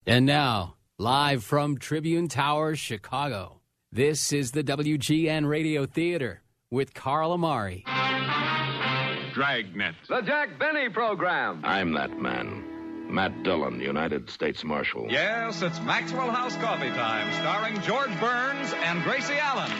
And now, live from Tribune Tower, Chicago, this is the WGN Radio Theater with Carl Amari. Dragnet. The Jack Benny Program. I'm that man. Matt Dillon, United States Marshal. Yes, it's Maxwell House Coffee Time, starring George Burns and Gracie Allen.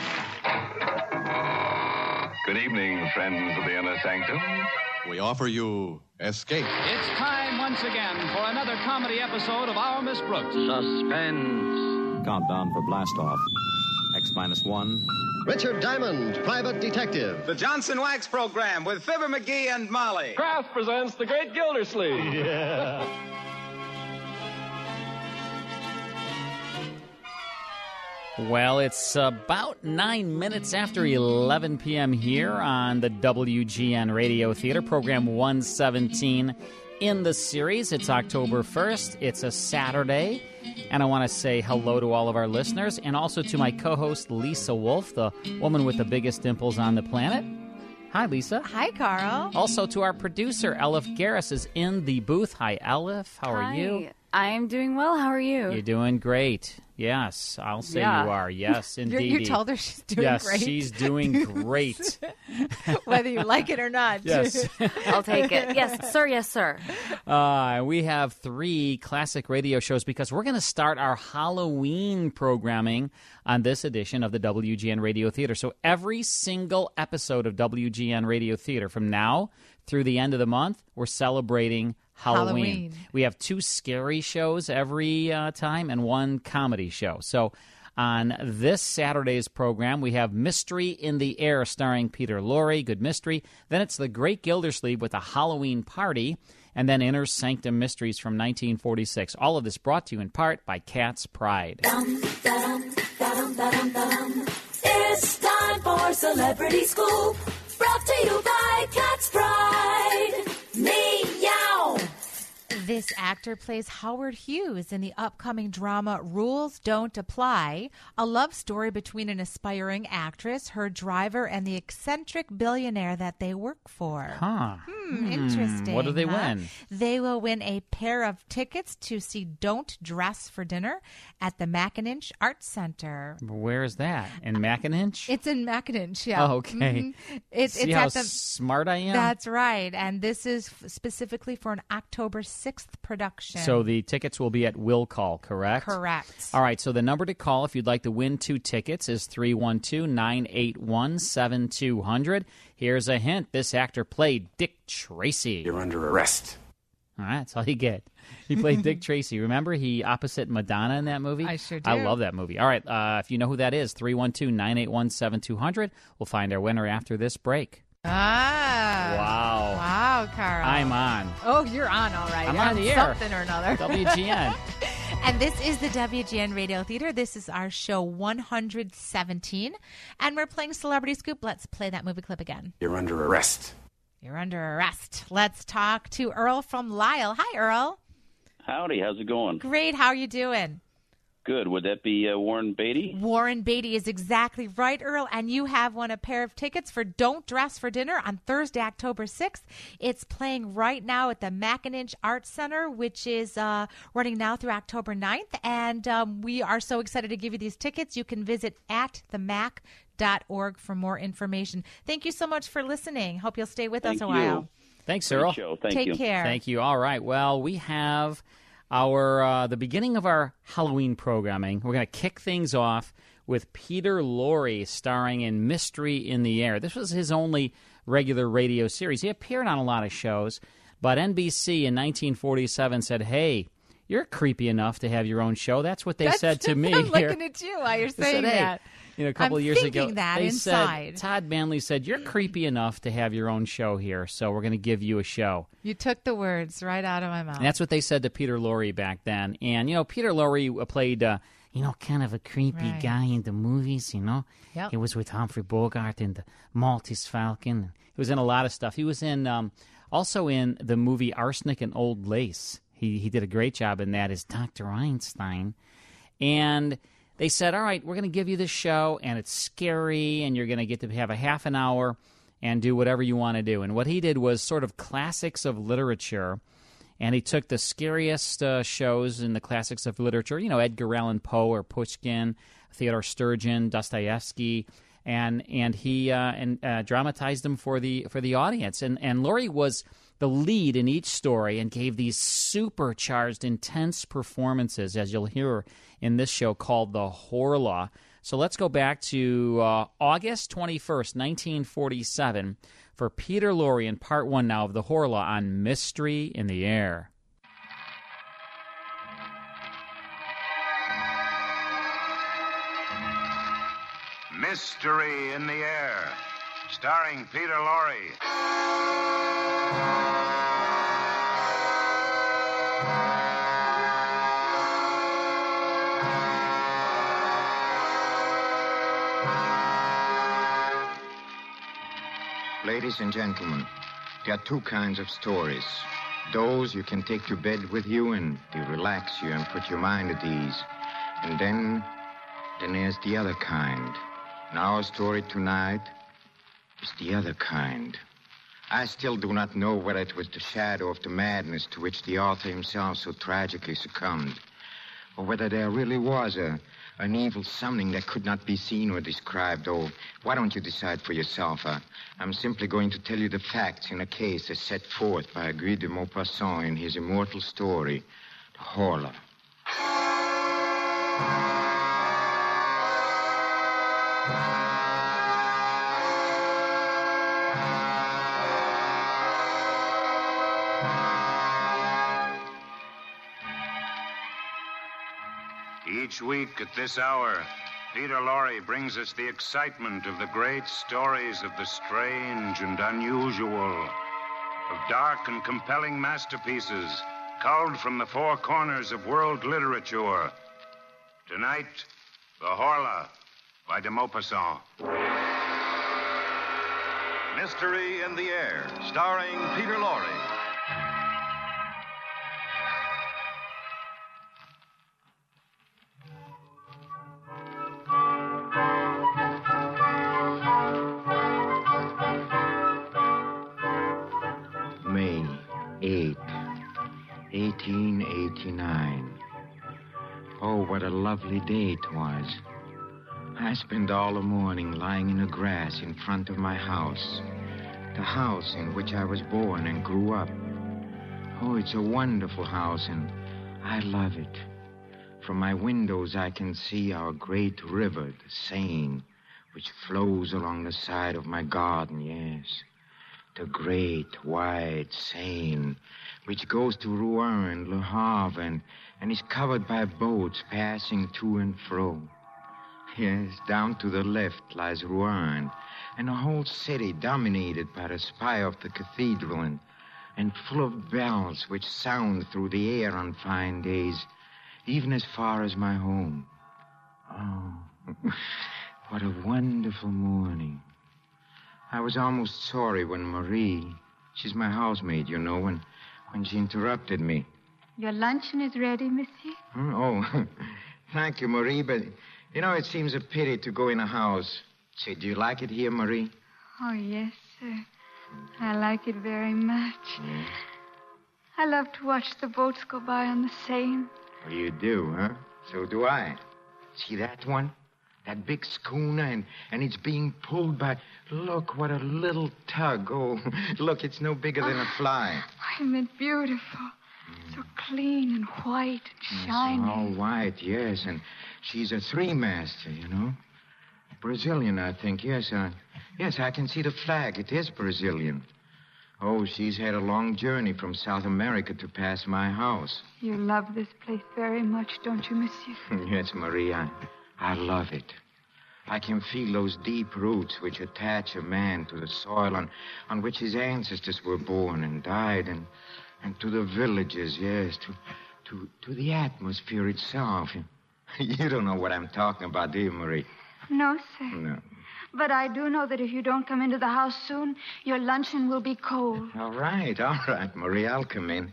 Good evening, friends of the Inner Sanctum. We offer you Escape. It's time once again for another comedy episode of Our Miss Brooks. Suspense. Countdown for blast-off. X-1. Richard Diamond, Private Detective. The Johnson Wax Program with Fibber McGee and Molly. Kraft presents The Great Gildersleeve. Yeah. Well, it's about 9 minutes after 11 p.m. here on the WGN Radio Theater, program 117 in the series. It's October 1st. It's a Saturday, and I want to say hello to all of our listeners and also to my co-host, Lisa Wolf, the woman with the biggest dimples on the planet. Hi, Lisa. Hi, Carl. Also to our producer, Elif Garris, is in the booth. Hi, Elif. How are you? I'm doing well. How are you? You're doing great. Yes, I'll say you are. Yes, indeed. You told her she's doing great. Yes, she's doing great. Whether you like it or not. Yes. I'll take it. Yes, sir. Yes, sir. We have 3 classic radio shows because we're going to start our Halloween programming on this edition of the WGN Radio Theater. So every single episode of WGN Radio Theater from now through the end of the month, we're celebrating Halloween. We have 2 scary shows every time and 1 comedy show. So on this Saturday's program, we have Mystery in the Air starring Peter Lorre, good mystery. Then it's The Great Gildersleeve with a Halloween party, and then Inner Sanctum Mysteries from 1946. All of this brought to you in part by Cat's Pride. It's time for Celebrity Scoop, brought to you by Cat's Pride. Meow. This actor plays Howard Hughes in the upcoming drama Rules Don't Apply, a love story between an aspiring actress, her driver, and the eccentric billionaire that they work for. Interesting. What do they win? They will win a pair of tickets to see Don't Dress for Dinner at the Macinich Arts Center. Where is that? In Macinich? It's in Macinich, yeah. Oh, okay. It's how at the, smart I am? That's right. And this is specifically for an October 6th production. So the tickets will be at Will Call, correct? Correct. All right, so the number to call if you'd like to win 2 tickets is 312-981-7200. Here's a hint. This actor played Dick Tracy. You're under arrest. All right, that's all you get. He played Dick Tracy. Remember, he opposite Madonna in that movie? I sure do. I love that movie. All right, if you know who that is, 312-981-7200. We'll find our winner after this break. Wow, Carl. I'm on. Oh, you're on, all right. I'm on the air. Something or another. WGN. And this is the WGN Radio Theater. This is our show 117. And we're playing Celebrity Scoop. Let's play that movie clip again. You're under arrest. You're under arrest. Let's talk to Earl from Lyle. Hi, Earl. Howdy. How's it going? Great. How are you doing? Good. Would that be Warren Beatty? Warren Beatty is exactly right, Earl. And you have won a pair of tickets for Don't Dress for Dinner on Thursday, October 6th. It's playing right now at the Macinich Arts Center, which is running now through October 9th. And we are so excited to give you these tickets. You can visit atthemac.org for more information. Thank you so much for listening. Hope you'll stay with us a while. Thanks, Earl. Great show. Thank you. Take care. Thank you. All right. Well, we have the beginning of our Halloween programming. We're going to kick things off with Peter Lorre starring in Mystery in the Air. This was his only regular radio series. He appeared on a lot of shows, but NBC in 1947 said, hey, you're creepy enough to have your own show. That's what they said to me. I'm looking at you while you're saying that. A couple of years ago, that they inside. said, Todd Manley said, you're creepy enough to have your own show here, so we're going to give you a show. You took the words right out of my mouth. And that's what they said to Peter Lorre back then. And, Peter Lorre played, kind of a creepy guy in the movies, Yep. He was with Humphrey Bogart in the Maltese Falcon. He was in a lot of stuff. He was in also in the movie Arsenic and Old Lace. He did a great job in that as Dr. Einstein. And they said, all right, we're going to give you this show, and it's scary, and you're going to get to have a half an hour and do whatever you want to do. And what he did was sort of classics of literature, And he took the scariest shows in the classics of literature, Edgar Allan Poe or Pushkin, Theodore Sturgeon, Dostoevsky, and he dramatized them for the audience. And Laurie was the lead in each story and gave these supercharged, intense performances, as you'll hear in this show called The Horla. So let's go back to August 21st, 1947, for Peter Lorre in Part 1 now of The Horla on Mystery in the Air. Mystery in the Air, starring Peter Lorre. Ladies and gentlemen, there are two kinds of stories. Those you can take to bed with you and they relax you and put your mind at ease. And then there's the other kind. And our story tonight is the other kind. I still do not know whether it was the shadow of the madness to which the author himself so tragically succumbed, or whether there really was an evil something that could not be seen or described. Oh, why don't you decide for yourself? I'm simply going to tell you the facts in a case as set forth by Guy de Maupassant in his immortal story, The Horla. Each week at this hour, Peter Lorre brings us the excitement of the great stories of the strange and unusual, of dark and compelling masterpieces culled from the four corners of world literature. Tonight, The Horla by de Maupassant. Mystery in the Air, starring Peter Lorre. May 8, 1889. Oh, what a lovely day it was. I spent all the morning lying in the grass in front of my house, the house in which I was born and grew up. Oh, it's a wonderful house, and I love it. From my windows, I can see our great river, the Seine, which flows along the side of my garden, yes. The great, wide Seine, which goes to Rouen and Le Havre and is covered by boats passing to and fro. Yes, down to the left lies Rouen, and a whole city dominated by the spire of the cathedral and full of bells which sound through the air on fine days, even as far as my home. Oh, what a wonderful morning. I was almost sorry when Marie, she's my housemaid, you know, when she interrupted me. Your luncheon is ready, monsieur? Oh, thank you, Marie, but, it seems a pity to go in a house. Say, do you like it here, Marie? Oh, yes, sir. I like it very much. Yeah. I love to watch the boats go by on the Seine. Oh, you do, huh? So do I. See that one? That big schooner, and it's being pulled by... Look, what a little tug. Oh, look, it's no bigger than a fly. Isn't it beautiful? So clean and white and shiny. It's all white, yes, and she's a three-master, Brazilian, I think, yes. Yes, I can see the flag. It is Brazilian. Oh, she's had a long journey from South America to pass my house. You love this place very much, don't you, monsieur? Yes, Marie, I love it. I can feel those deep roots which attach a man to the soil on which his ancestors were born and died, and to the villages, yes, to the atmosphere itself. You don't know what I'm talking about, do you, Marie? No, sir. No. But I do know that if you don't come into the house soon, your luncheon will be cold. All right, Marie, I'll come in.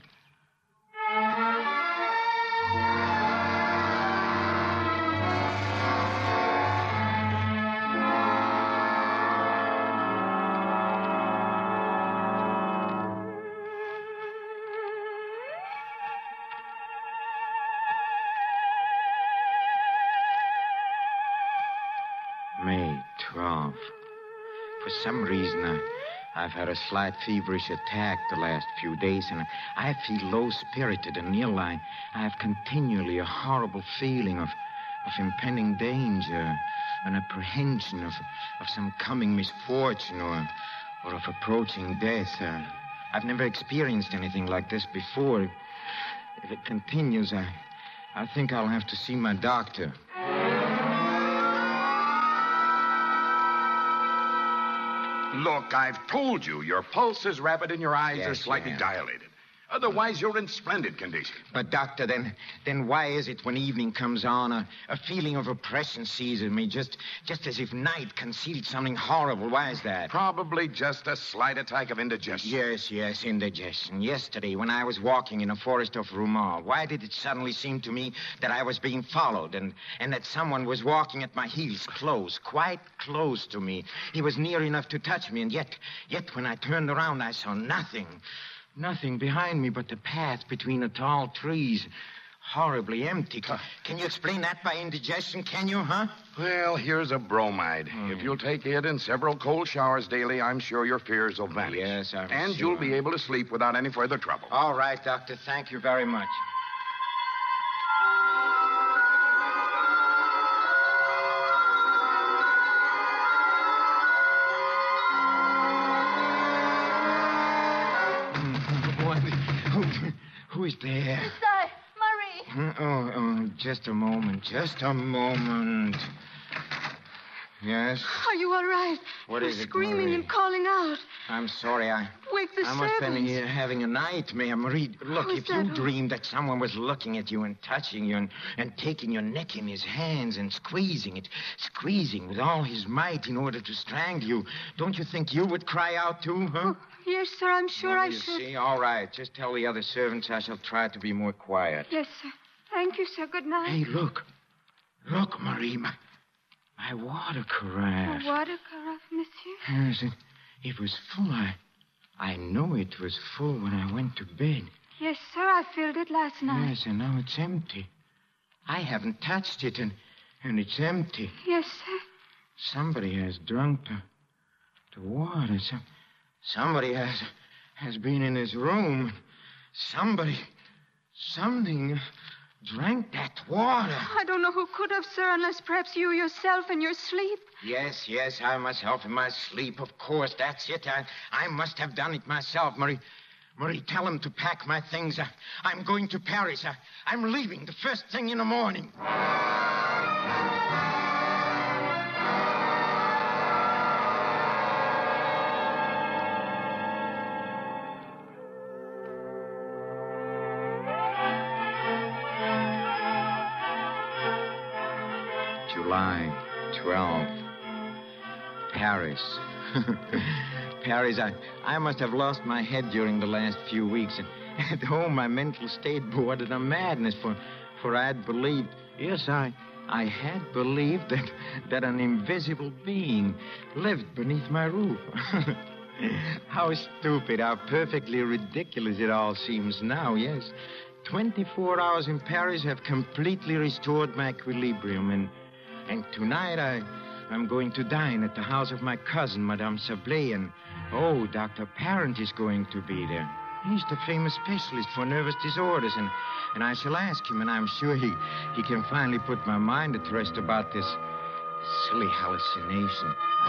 May 12. For some reason, I've had a slight feverish attack the last few days, and I feel low-spirited and ill. I have continually a horrible feeling of impending danger, an apprehension of some coming misfortune or of approaching death. I've never experienced anything like this before. If it continues, I think I'll have to see my doctor. Look, I've told you, your pulse is rapid and your eyes are slightly dilated. Otherwise, you're in splendid condition. But, Doctor, then why is it when evening comes on, a feeling of oppression seizes me, just as if night concealed something horrible? Why is that? Probably just a slight attack of indigestion. Yes, indigestion. Yesterday, when I was walking in a forest of Roumar, why did it suddenly seem to me that I was being followed and that someone was walking at my heels quite close to me? He was near enough to touch me, and yet when I turned around, I saw nothing. Nothing behind me but the path between the tall trees. Horribly empty. Can you explain that by indigestion, can you, huh? Well, here's a bromide. If you'll take it and several cold showers daily, I'm sure your fears will vanish. Yes, I'm And sure. you'll be able to sleep without any further trouble. All right, Doctor. Thank you very much. Who is there? It's I, Marie. Oh, just a moment. Yes? Are you all right? What You're is it, screaming Marie? and calling out. I'm sorry. Wake the I must have been servants. here having a nightmare. Marie, look, Who's if you that? dreamed that someone was looking at you and touching you and taking your neck in his hands and squeezing with all his might in order to strangle you, don't you think you would cry out too, huh? Oh, yes, sir, I'm sure I You should. see, all right. Just tell the other servants I shall try to be more quiet. Yes, sir. Thank you, sir. Good night. Hey, look. Look, Marie, my water carafe. A water carafe, monsieur? Yes, it was full. I know it was full when I went to bed. Yes, sir, I filled it last night. Yes, and now it's empty. I haven't touched it, and it's empty. Yes, sir. Somebody has drunk the water. Somebody has been in this room. Something drank that water. I don't know who could have, sir, unless perhaps you yourself in your sleep. Yes, I myself in my sleep, of course. That's it. I must have done it myself, Marie. Marie, tell him to pack my things. I'm going to Paris. I'm leaving the first thing in the morning. July 12th. Paris. Paris, I must have lost my head during the last few weeks. And at home, my mental state bordered on madness, for I had believed, yes, I had believed that an invisible being lived beneath my roof. How stupid, how perfectly ridiculous it all seems now, yes. 24 hours in Paris have completely restored my equilibrium, and tonight I'm going to dine at the house of my cousin, Madame Sablé, and, Dr. Parent is going to be there. He's the famous specialist for nervous disorders, and I shall ask him, and I'm sure he can finally put my mind at rest about this silly hallucination.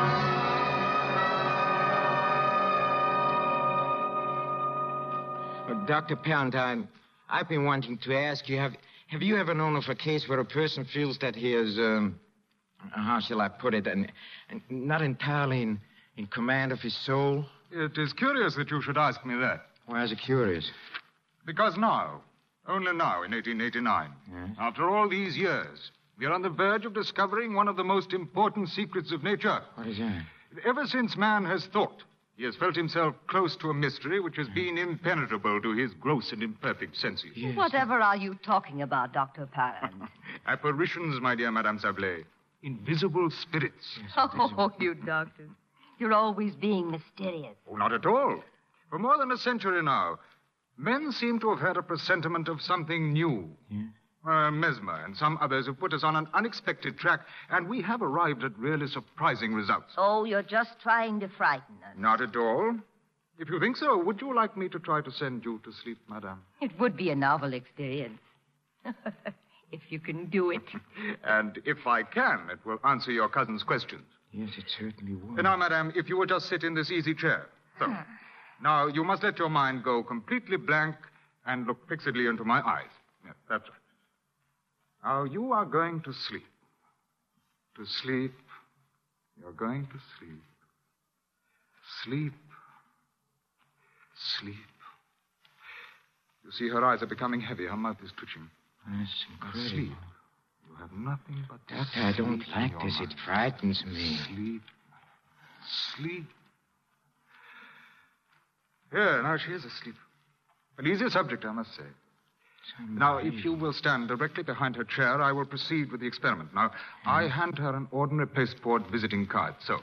Dr. Parent, I've been wanting to ask you, have you ever known of a case where a person feels that he is, how shall I put it, and not entirely in command of his soul? It is curious that you should ask me that. Why is it curious? Because now, only now in 1889, after all these years, we are on the verge of discovering one of the most important secrets of nature. What is that? Ever since man has thought, he has felt himself close to a mystery which has been impenetrable to his gross and imperfect senses. Yes. Whatever are you talking about, Dr. Parent? Apparitions, my dear Madame Sablé. Invisible spirits. Yes, oh, you doctors. You're always being mysterious. Oh, not at all. For more than a century now, men seem to have had a presentiment of something new. Yeah? Mesmer and some others have put us on an unexpected track, and we have arrived at really surprising results. Oh, you're just trying to frighten us. Not at all. If you think so, would you like me to try to send you to sleep, madame? It would be a novel experience. If you can do it. And if I can, it will answer your cousin's questions. Yes, it certainly would. Now, madame, if you will just sit in this easy chair. So, now, you must let your mind go completely blank and look fixedly into my eyes. Yes, that's right. Now, you are going to sleep. To sleep. You're going to sleep. Sleep. Sleep. You see, her eyes are becoming heavy. Her mouth is twitching. That's incredible. Sleep. You have nothing but Doctor, I don't like this. It frightens me. Sleep. Sleep. Yeah, now she is asleep. An easy subject, I must say. Now, if you will stand directly behind her chair, I will proceed with the experiment. Now, I hand her an ordinary pasteboard visiting card. So.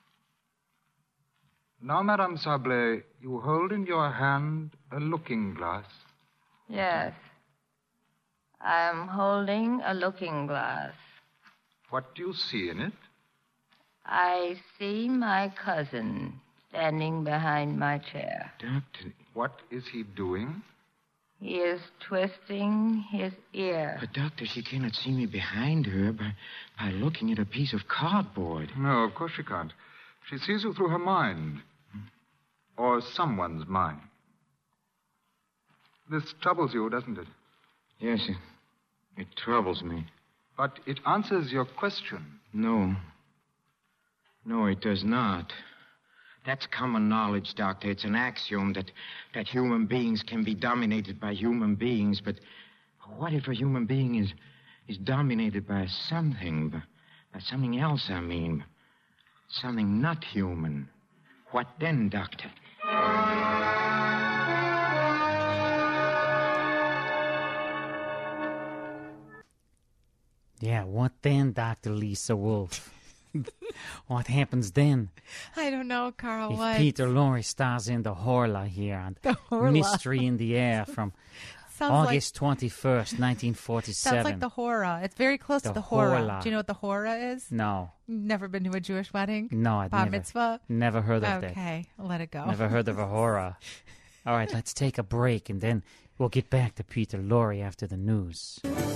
Now, Madame Sablé, you hold in your hand a looking glass. Yes. I'm holding a looking glass. What do you see in it? I see my cousin standing behind my chair. Doctor, what is he doing? He is twisting his ear. But, Doctor, she cannot see me behind her by looking at a piece of cardboard. No, of course she can't. She sees you through her mind. Or someone's mind. This troubles you, doesn't it? Yes, it troubles me. But it answers your question. No. No, it does not. That's common knowledge, Doctor. It's an axiom that human beings can be dominated by human beings. But what if a human being is dominated by something? By something else, I mean. Something not human. What then, Doctor? Yeah, what then, Dr. Lisa Wolf? What happens then? I don't know, Carl. If What? Peter Lorre stars in the Horla here on Horla. Mystery in the Air from August 21st, 1947. Sounds like the Hora. It's very close to the Hora. Do you know what the Hora is? No. Never been to a Jewish wedding? No, I'd Bar never. mitzvah? Never heard of that. Okay, I'll let it go. Never heard of a Hora. All right, let's take a break, and then we'll get back to Peter Lorre after the news.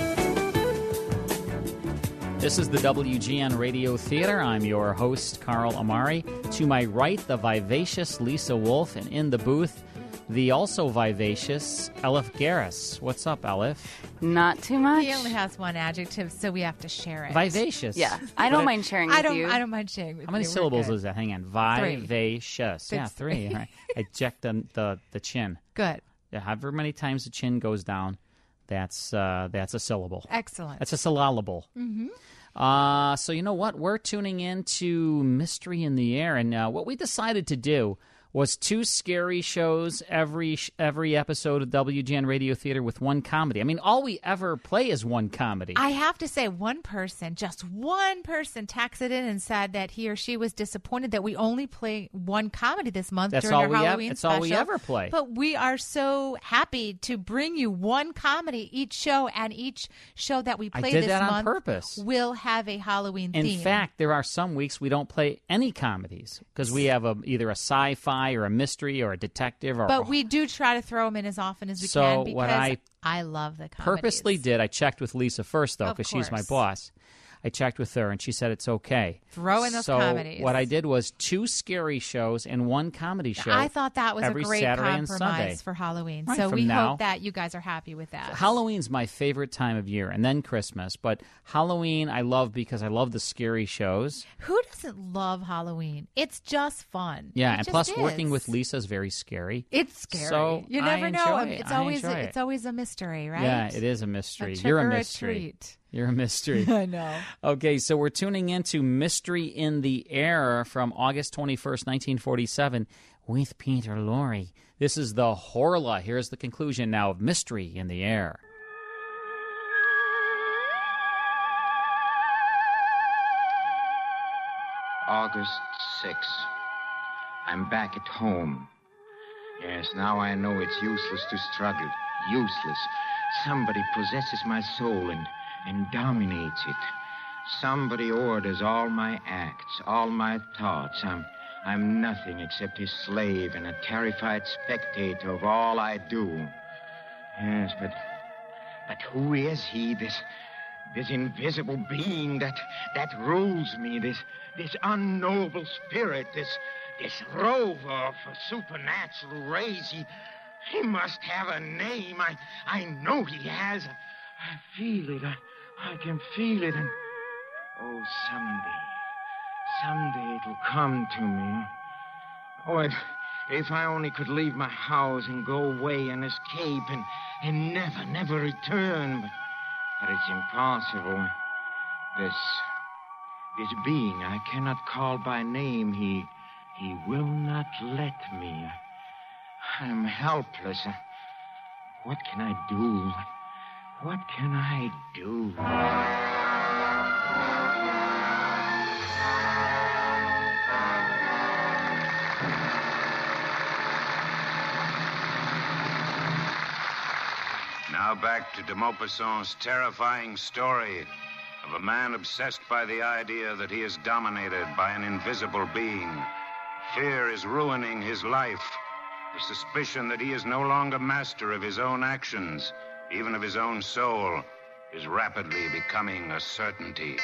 This is the WGN Radio Theater. I'm your host, Carl Amari. To my right, the vivacious Lisa Wolf, and in the booth, the also vivacious Elif Garris. What's up, Elif? Not too much. He only has one adjective, so we have to share it. Vivacious. Yeah, I don't mind sharing with you. I don't mind sharing with you. How many syllables is that? Hang on. Vivacious. Three. Yeah, 3. All right. Eject the chin. Good. Yeah, however many times the chin goes down, that's a syllable. Excellent. That's a syllable. Mm-hmm. So you know what? We're tuning in to Mystery in the Air, and what we decided to do was 2 scary shows every episode of WGN Radio Theater with 1 comedy. I mean, all we ever play is 1 comedy. I have to say, just one person texted in and said that he or she was disappointed that we only play 1 comedy this month during our Halloween special. That's all we ever play. But we are so happy to bring you 1 comedy each show, and each show that we play this month on purpose. Will have a Halloween theme. In fact, there are some weeks we don't play any comedies because we have either a sci-fi or a mystery or a detective. But we do try to throw them in as often as we can because what I love the comedies. Purposely did. I checked with Lisa first, though, because she's my boss. I checked with her, and she said it's okay. Throw in those comedies. So what I did was 2 scary shows and 1 comedy show. I thought that was a great Saturday compromise for Halloween. Right, so we now, hope that you guys are happy with that. So Halloween's my favorite time of year, and then Christmas. But Halloween I love because I love the scary shows. Who doesn't love Halloween? It's just fun. Yeah, and plus working with Lisa is very scary. It's scary. So you never know. It's always a mystery, right? Yeah, it is a mystery. You're a mystery. Treat. You're a mystery. I know. Okay, so we're tuning into Mystery in the Air from August 21st, 1947 with Peter Lorre. This is the Horla. Here's the conclusion now of Mystery in the Air. August 6th. I'm back at home. Yes, now I know it's useless to struggle. Useless. Somebody possesses my soul and dominates it. Somebody orders all my acts, all my thoughts. I'm nothing except his slave and a terrified spectator of all I do. Yes, but who is he, this invisible being that rules me, this unknowable spirit, this rover of a supernatural race? He must have a name. I know he has. I feel it. I can feel it. And oh, someday it'll come to me. Oh, if I only could leave my house and go away and escape and never return. But it's impossible. This being I cannot call by name, he will not let me. I'm helpless. What can I do? What can I do? Now back to de Maupassant's terrifying story of a man obsessed by the idea that he is dominated by an invisible being. Fear is ruining his life. The suspicion that he is no longer master of his own actions, even of his own soul, is rapidly becoming a certainty.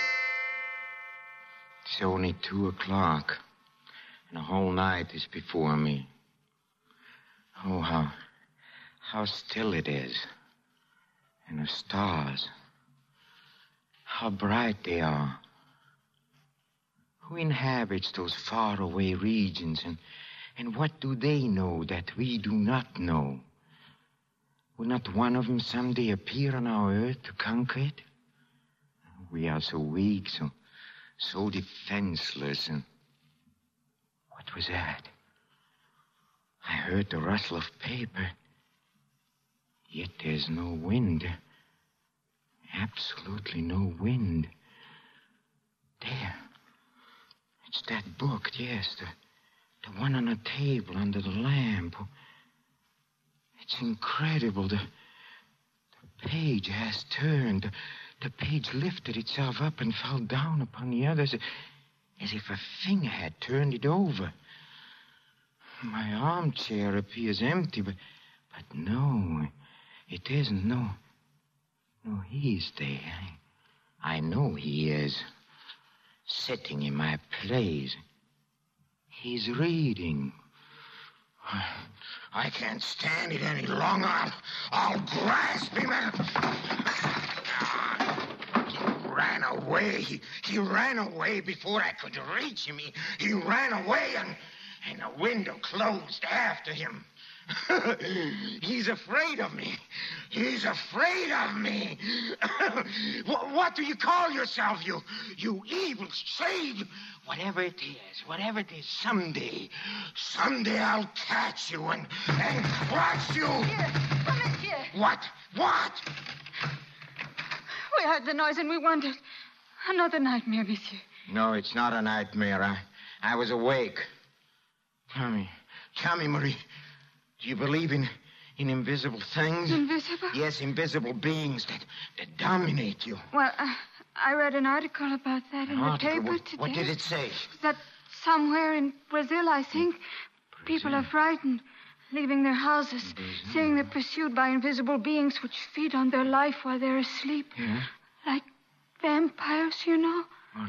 It's only 2:00, and a whole night is before me. Oh, how still it is. And the stars, how bright they are. Who inhabits those faraway regions, and what do they know that we do not know? Will not one of them someday appear on our earth to conquer it? We are so weak, so defenseless. And what was that? I heard the rustle of paper. Yet there's no wind. Absolutely no wind. There. It's that book, yes, the one on the table under the lamp. It's incredible. The page has turned. The page lifted itself up and fell down upon the others as if a finger had turned it over. My armchair appears empty, but no, it isn't. No, he's there. I know he is. Sitting in my place. He's reading. I can't stand it any longer. I'll grasp him and... He ran away. He ran away before I could reach him. He ran away and the window closed after him. He's afraid of me. He's afraid of me. What do you call yourself, you evil shade? Whatever it is, someday I'll catch you and crush you. Here, come in here. What? We heard the noise and we wondered. Another nightmare, monsieur. No, it's not a nightmare. I was awake. Tell me, Marie. Do you believe in invisible things? Invisible? Yes, invisible beings that dominate you. Well, I read an article about that in the paper today. What did it say? That somewhere in Brazil, I think, people are frightened, leaving their houses, saying they're pursued by invisible beings which feed on their life while they're asleep. Yeah? Like vampires, you know.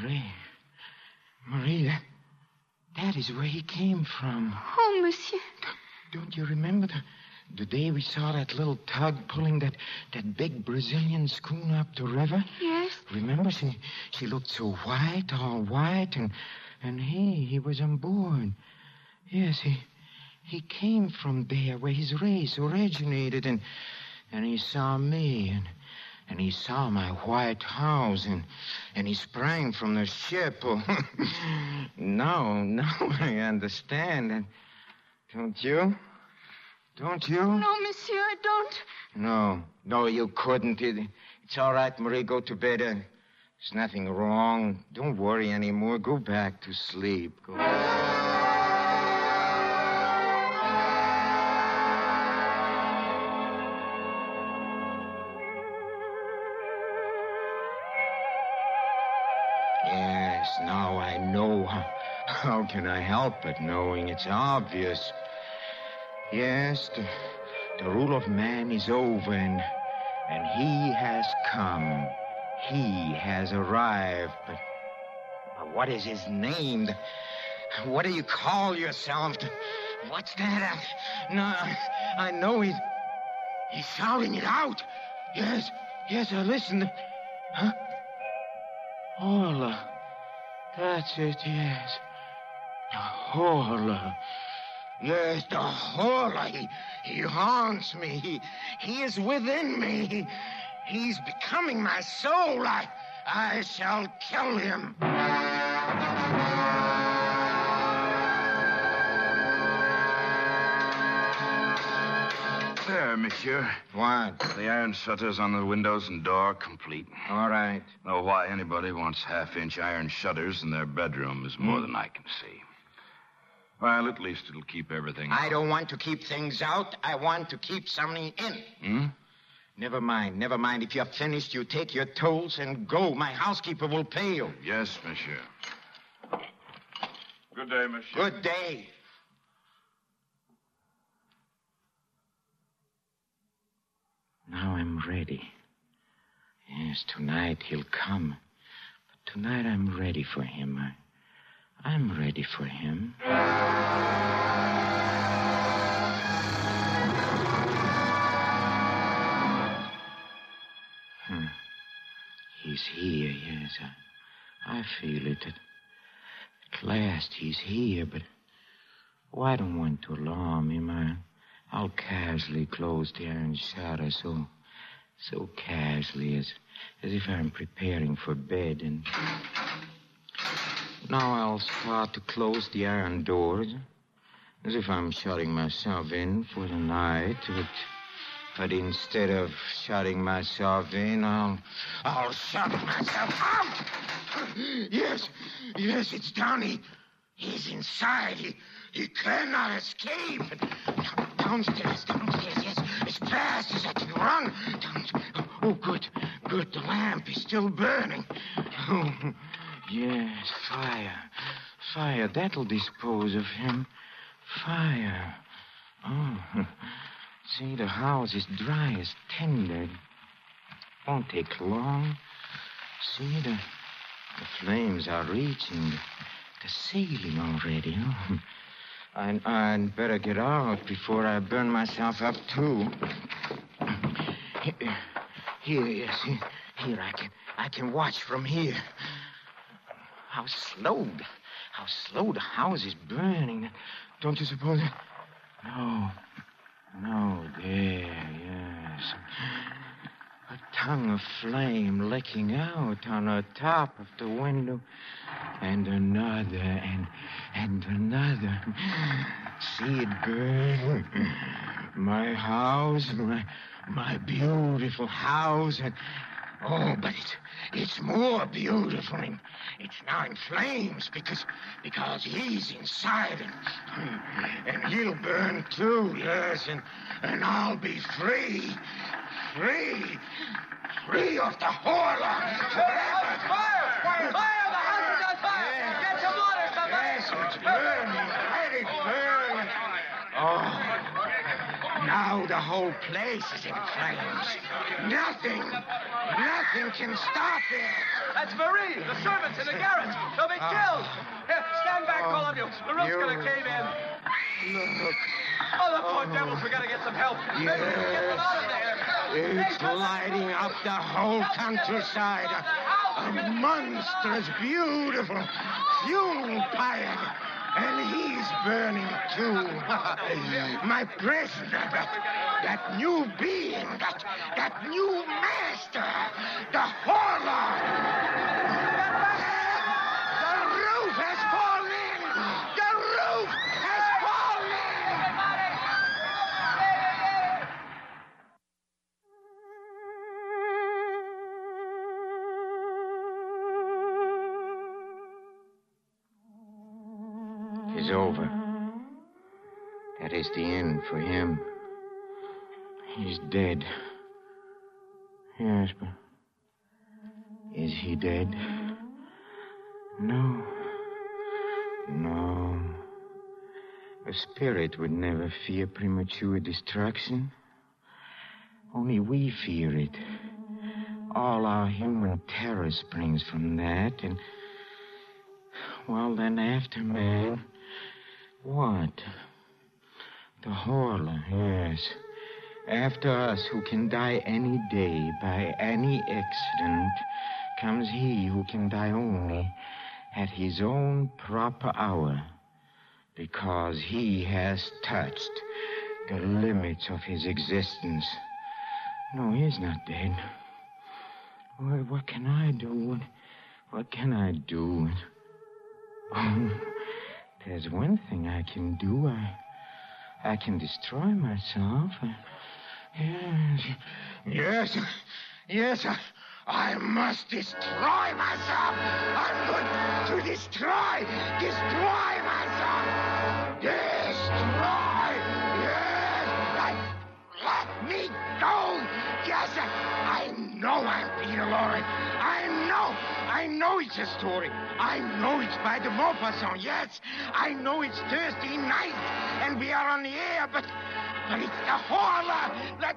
Marie, that is where he came from. Oh, monsieur. Don't you remember the day we saw that little tug pulling that big Brazilian schooner up the river? Yes. Remember, she looked so white, all white, and he was on board. Yes, he came from there where his race originated, and he saw me, and he saw my white house, and he sprang from the ship. Oh, now I understand. And don't you? Don't you? No, monsieur, I don't. No, you couldn't. It's all right, Marie. Go to bed. There's nothing wrong. Don't worry anymore. Go back to sleep. Go. Yes, now I know. How can I help it, knowing it's obvious? Yes, the rule of man is over, and he has come. He has arrived, but what is his name? What do you call yourself? What's that? No, I know he's shouting it out. Yes, I listened. Huh? Orla. That's it, yes. Orla. Yes, the Orla. He haunts me. He is within me. He's becoming my soul. I shall kill him. There, monsieur. What? The iron shutters on the windows and door complete. All right. Know why anybody wants half-inch iron shutters in their bedroom is more than I can see. Well, at least it'll keep everything I don't want to keep things out. I want to keep something in. Never mind. If you're finished, you take your tolls and go. My housekeeper will pay you. Yes, monsieur. Good day, monsieur. Good day. Now I'm ready. Yes, tonight he'll come. But tonight I'm ready for him. I'm ready for him. He's here, yes. I feel it. At last he's here, but I don't want to alarm him. I'll casually close the iron shutter, so casually, as if I'm preparing for bed. And now I'll start to close the iron doors, as if I'm shutting myself in for the night. But instead of shutting myself in, I'll shut myself out. Yes, it's Donnie. He's inside. He cannot escape. Downstairs, yes, as fast as I can run. Oh, good. The lamp is still burning. Oh, yes, fire. That'll dispose of him. Fire. Oh, see, the house is dry as tinder. Won't take long. See, the flames are reaching the ceiling already. Oh. I'd better get out before I burn myself up, too. Here, I can watch from here. How slow the house is burning. Don't you suppose it? No, there, yes. A tongue of flame licking out on the top of the window. And another, and another. See it burn. My house, my beautiful house. But it's more beautiful. It's now in flames because he's inside. And he'll burn too, yes. And I'll be free. Free of the Horla. Fire! The house is on fire! Get some water, somebody! Yes, it's burning. Let it burn. Oh, now the whole place is in flames. Nothing can stop it. That's Marie, the servants in the garret. They'll be killed. Here, stand back, all of you. The roof's going to cave in. Look. Oh, the poor devils. We got to get some help. Yes. Get them out of there. It's lighting up the whole countryside. A monstrous, beautiful funeral pyre. And he's burning, too. My prisoner, that new being, that new master, the Horla. The roof has fallen! The roof has It's over. That is the end for him. He's dead. Yes, but is he dead? No. No. A spirit would never fear premature destruction. Only we fear it. All our human terror springs from that, and... Well, then after man... What? The Horla, yes. After us, who can die any day by any accident, comes he who can die only at his own proper hour, because he has touched the limits of his existence. No, he's not dead. What can I do? What can I do? Oh, there's one thing I can do. I can destroy myself. Yes, I must destroy myself. I'm going to destroy myself. Destroy. Yes. Let me go. Yes, I know I'm Peter Lorre. I know it's a story. I know it's by de Maupassant. Yes, I know it's Thursday night, and we are on the air, but it's the Horla.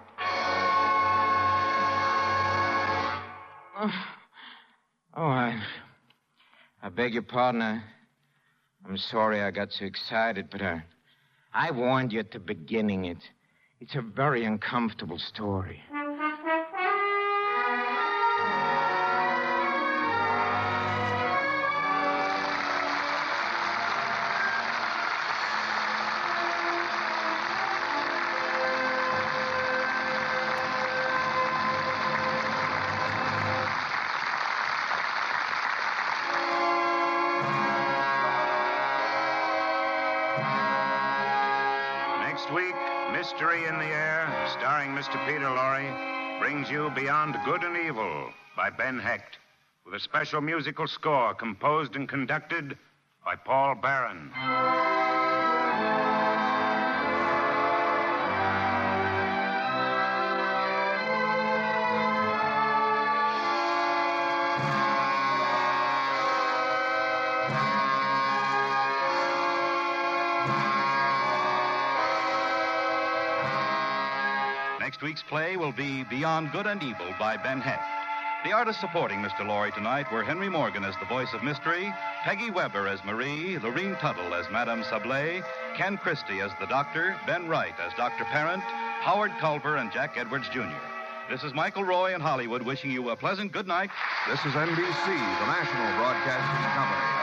I beg your pardon. I'm sorry I got so excited, but I warned you at the beginning. It's a very uncomfortable story. Mystery in the Air, starring Mr. Peter Lorre, brings you Beyond Good and Evil by Ben Hecht, with a special musical score composed and conducted by Paul Barron. Next week's play will be Beyond Good and Evil by Ben Hecht. The artists supporting Mr. Lorre tonight were Henry Morgan as the voice of Mystery, Peggy Weber as Marie, Lorene Tuttle as Madame Sablé, Ken Christie as the Doctor, Ben Wright as Dr. Parent, Howard Culver, and Jack Edwards, Jr. This is Michael Roy in Hollywood wishing you a pleasant good night. This is NBC, the National Broadcasting Company.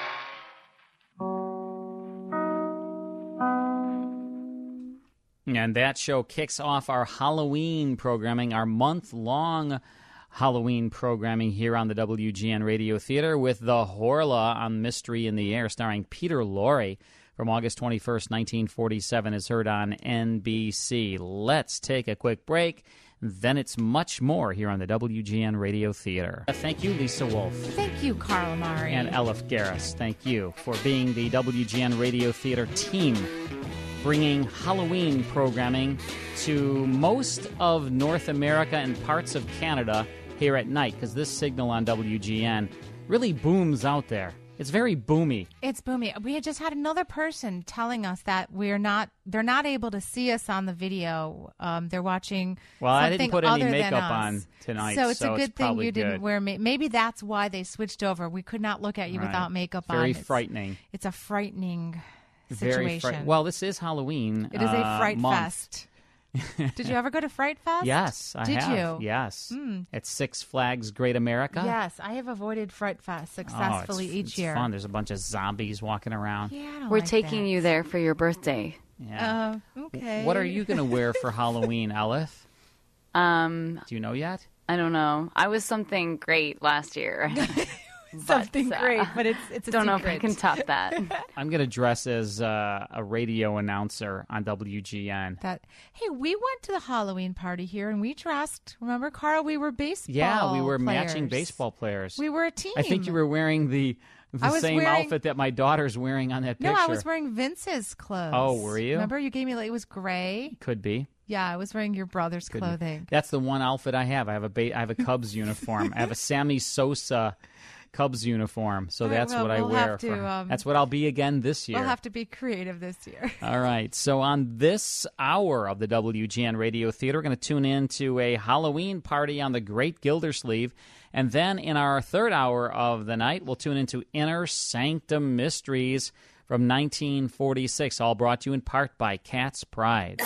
And that show kicks off our Halloween programming, our month-long Halloween programming here on the WGN Radio Theater with The Horla on Mystery in the Air, starring Peter Lorre from August 21st, 1947, is heard on NBC. Let's take a quick break. Then it's much more here on the WGN Radio Theater. Thank you, Lisa Wolf. Thank you, Carl Amari. And Elif Garris. Thank you for being the WGN Radio Theater team, bringing Halloween programming to most of North America and parts of Canada here at night, because this signal on WGN really booms out there. It's very boomy. It's boomy. We had just had another person telling us that they're not able to see us on the video. They're watching Well, I didn't put any makeup us. On tonight, so it's a good thing you didn't wear makeup. Maybe that's why they switched over. We could not look at you without makeup on. Very frightening. It's a frightening situation. Well, this is Halloween. It is a fright month. fest. Did you ever go to Fright Fest? Yes, I have. Did you? Yes. At Six Flags Great America? Yes, I have avoided Fright Fest successfully each year. It's fun. There's a bunch of zombies walking around. Yeah, We're taking you there for your birthday. Yeah. Okay. What are you going to wear for Halloween, Elif? Do you know yet? I don't know. I was something great last year. Something great, but it's a don't secret. know if I can top that. I'm going to dress as a radio announcer on WGN. Hey, we went to the Halloween party here and we dressed. Remember, Carl? We were baseball Yeah, we were players. matching baseball players. We were a team. I think you were wearing the same outfit that my daughter's wearing on that picture. No, I was wearing Vince's clothes. Oh, were you? Remember, you gave me it was gray. Could be. Yeah, I was wearing your brother's clothing. That's the one outfit I have. I have a Cubs uniform. I have a Sammy Sosa Cubs uniform. So All right, that's well, what I we'll wear. have to, that's what I'll be again this year. We'll have to be creative this year. All right. So on this hour of the WGN Radio Theater, we're going to tune in to a Halloween party on the Great Gildersleeve. And then in our third hour of the night, we'll tune into Inner Sanctum Mysteries from 1946, all brought to you in part by Cat's Pride.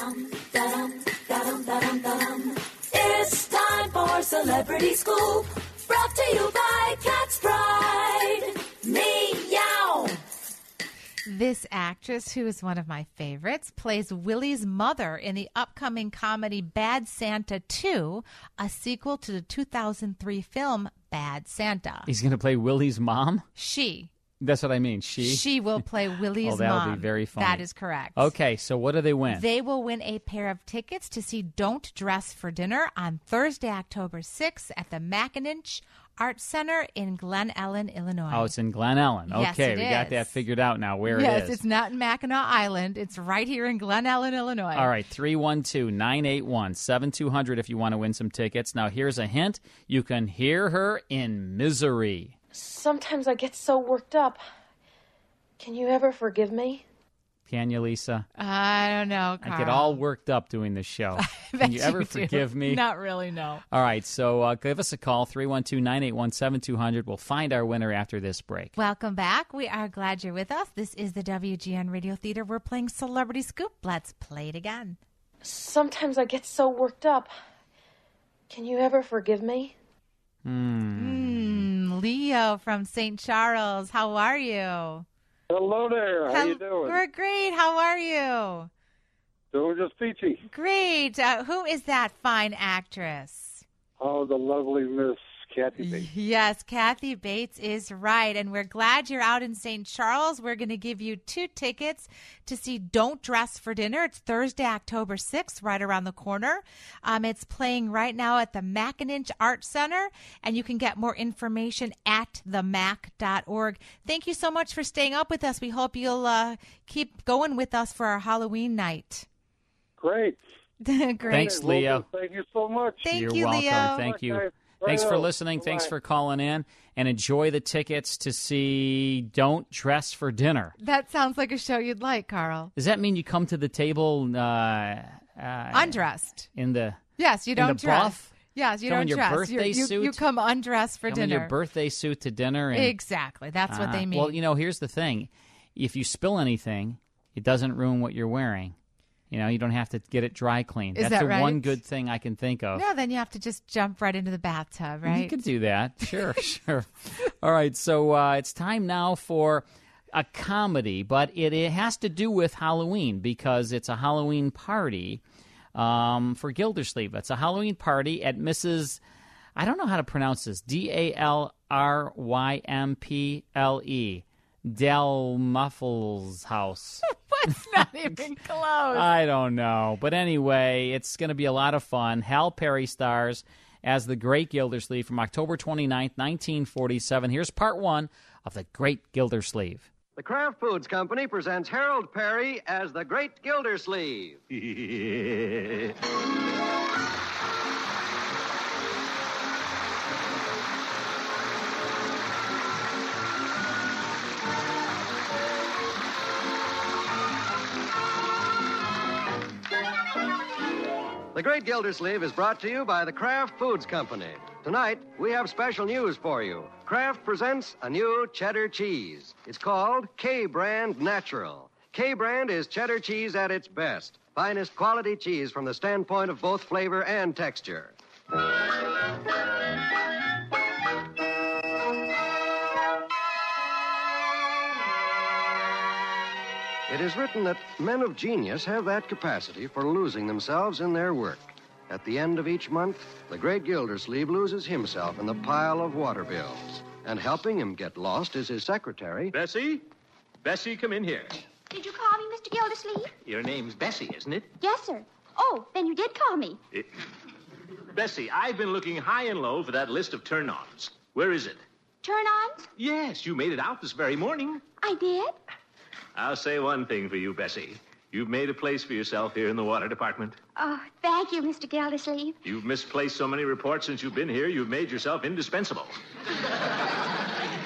It's time for Celebrity Scoop, brought to you by Cat's Pride. Meow. This actress, who is one of my favorites, plays Willie's mother in the upcoming comedy Bad Santa 2, a sequel to the 2003 film Bad Santa. He's going to play Willie's mom? She. That's what I mean. She will play Willie's mom. Oh, that'll be very funny. That is correct. Okay, so what do they win? They will win a pair of tickets to see Don't Dress for Dinner on Thursday, October 6th at the Mackinac Arts Center in Glen Ellen, Illinois. Oh, it's in Glen Ellen. Yes, Okay, it we got is. that figured out now where it is. Yes, it's not in Mackinac Island. It's right here in Glen Ellen, Illinois. All right, 312-981-7200 if you want to win some tickets. Now, here's a hint. You can hear her in Misery. Sometimes I get so worked up. Can you ever forgive me? Can you, Lisa? I don't know, Carl. I get all worked up doing this show. Can you ever forgive me? Not really, no. All right, so give us a call, 312-981-7200. We'll find our winner after this break. Welcome back. We are glad you're with us. This is the WGN Radio Theater. We're playing Celebrity Scoop. Let's play it again. Sometimes I get so worked up. Can you ever forgive me? Leo from St. Charles. How are you? Hello there. How you doing? We're great. How are you? Doing just peachy. Great. Who is that fine actress? Oh, the lovely Miss Kathy Bates. Yes, Kathy Bates is right. And we're glad you're out in St. Charles. We're going to give you 2 tickets to see Don't Dress for Dinner. It's Thursday, October 6th, right around the corner. It's playing right now at the Mackinac Arts Center, and you can get more information at themac.org. Thank you so much for staying up with us. We hope you'll keep going with us for our Halloween night. Great. Great. Thanks, Leo. Thank you so much. Thank You're welcome. Leo. Thank you. Right Thanks for on. listening. Bye-bye. Thanks for calling in. And enjoy the tickets to see Don't Dress for Dinner. That sounds like a show you'd like, Carl. Does that mean you come to the table Undressed. in the Yes, you don't in the dress. buff? Yes, you Come don't in your dress. birthday you suit? come undressed for Come dinner. in your birthday suit to dinner? And, Exactly. That's what they mean. Well, here's the thing. If you spill anything, it doesn't ruin what you're wearing. You don't have to get it dry cleaned. Is That's that the right? one good thing I can think of. No, then you have to just jump right into the bathtub, right? You could do that. Sure, sure. All right, so it's time now for a comedy, but it has to do with Halloween because it's a Halloween party for Gildersleeve. It's a Halloween party at Mrs. I don't know how to pronounce this. Dalrymple. Del Muffles' house. What's not even close? I don't know. But anyway, it's going to be a lot of fun. Hal Perry stars as the Great Gildersleeve from October 29th, 1947. Here's part 1 of The Great Gildersleeve. The Kraft Foods Company presents Harold Perry as the Great Gildersleeve. The Great Gildersleeve is brought to you by the Kraft Foods Company. Tonight, we have special news for you. Kraft presents a new cheddar cheese. It's called K-Brand Natural. K-Brand is cheddar cheese at its best. Finest quality cheese from the standpoint of both flavor and texture. It is written that men of genius have that capacity for losing themselves in their work. At the end of each month, the Great Gildersleeve loses himself in the pile of water bills. And helping him get lost is his secretary. Bessie? Bessie, come in here. Did you call me, Mr. Gildersleeve? Your name's Bessie, isn't it? Yes, sir. Oh, then you did call me. Bessie, I've been looking high and low for that list of turn-ons. Where is it? Turn-ons? Yes, you made it out this very morning. I did? I'll say one thing for you, Bessie. You've made a place for yourself here in the water department. Oh, thank you, Mr. Gildersleeve. You've misplaced so many reports since you've been here, you've made yourself indispensable.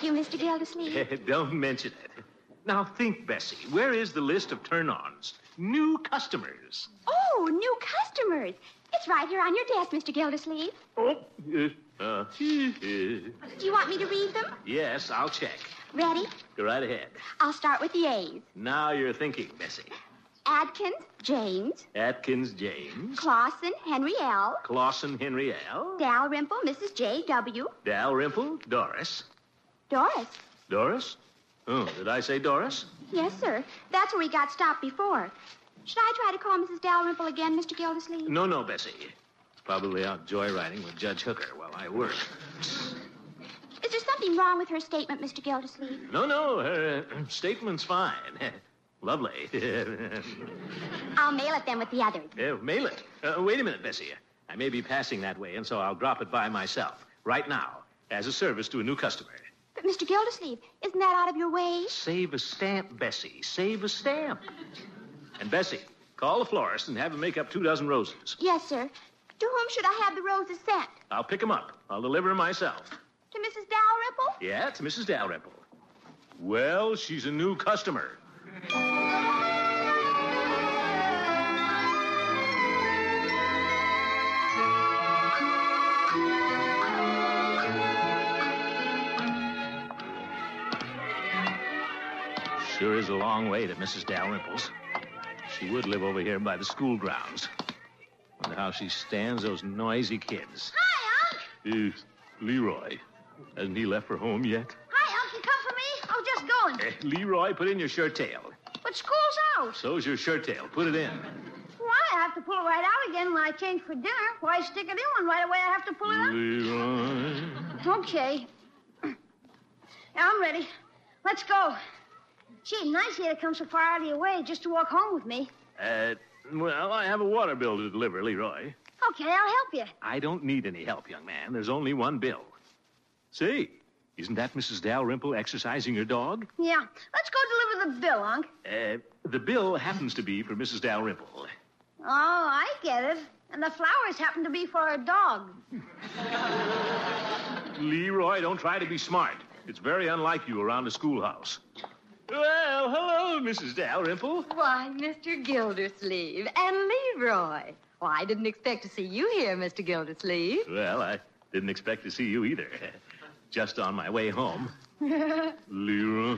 you, Mr. Gildersleeve. Don't mention it. Now think, Bessie, where is the list of turn-ons? New customers. Oh, new customers. It's right here on your desk, Mr. Gildersleeve. Oh. Do you want me to read them? Yes, I'll check. Ready? Go right ahead. I'll start with the A's. Now you're thinking, Bessie. Adkins, James. Atkins, James. Clausen, Henry L. Clausen, Henry L. Dalrymple, Mrs. J.W. Dalrymple, Doris. Doris. Doris? Oh, did I say Doris? Yes, sir. That's where we got stopped before. Should I try to call Mrs. Dalrymple again, Mr. Gildersleeve? No, Bessie. Probably out joyriding with Judge Hooker while I work. Is there something wrong with her statement, Mr. Gildersleeve? No, her statement's fine. Lovely. I'll mail it then with the others. Mail it. Wait a minute, Bessie. I may be passing that way, and so I'll drop it by myself. Right now, as a service to a new customer. But, Mr. Gildersleeve, isn't that out of your way? Save a stamp, Bessie. Save a stamp. And, Bessie, call the florist and have him make up 24 roses. Yes, sir. To whom should I have the roses sent? I'll pick them up. I'll deliver them myself. To Mrs. Dalrymple? Yeah, to Mrs. Dalrymple. Well, she's a new customer. Sure is a long way to Mrs. Dalrymple's. She would live over here by the school grounds. Wonder how she stands those noisy kids. Hi, Unc. Leroy. Hasn't he left for home yet? Hi, Unc. You come for me? I was just going. Leroy, put in your shirt tail. But school's out. So's your shirt tail. Put it in. Why? I have to pull it right out again when I change for dinner. Why stick it in when right away I have to pull it out? Leroy. Okay. Yeah, I'm ready. Let's go. Gee, nice of you to come so far out of your way just to walk home with me. Well, I have a water bill to deliver, Leroy. Okay, I'll help you. I don't need any help, young man. There's only one bill. Say, isn't that Mrs. Dalrymple exercising her dog? Yeah. Let's go deliver the bill, Unc. The bill happens to be for Mrs. Dalrymple. Oh, I get it. And the flowers happen to be for a dog. Leroy, don't try to be smart. It's very unlike you around the schoolhouse. Well, hello, Mrs. Dalrymple. Why, Mr. Gildersleeve and Leroy. Well, I didn't expect to see you here, Mr. Gildersleeve. Well, I didn't expect to see you either. Just on my way home. Leroy.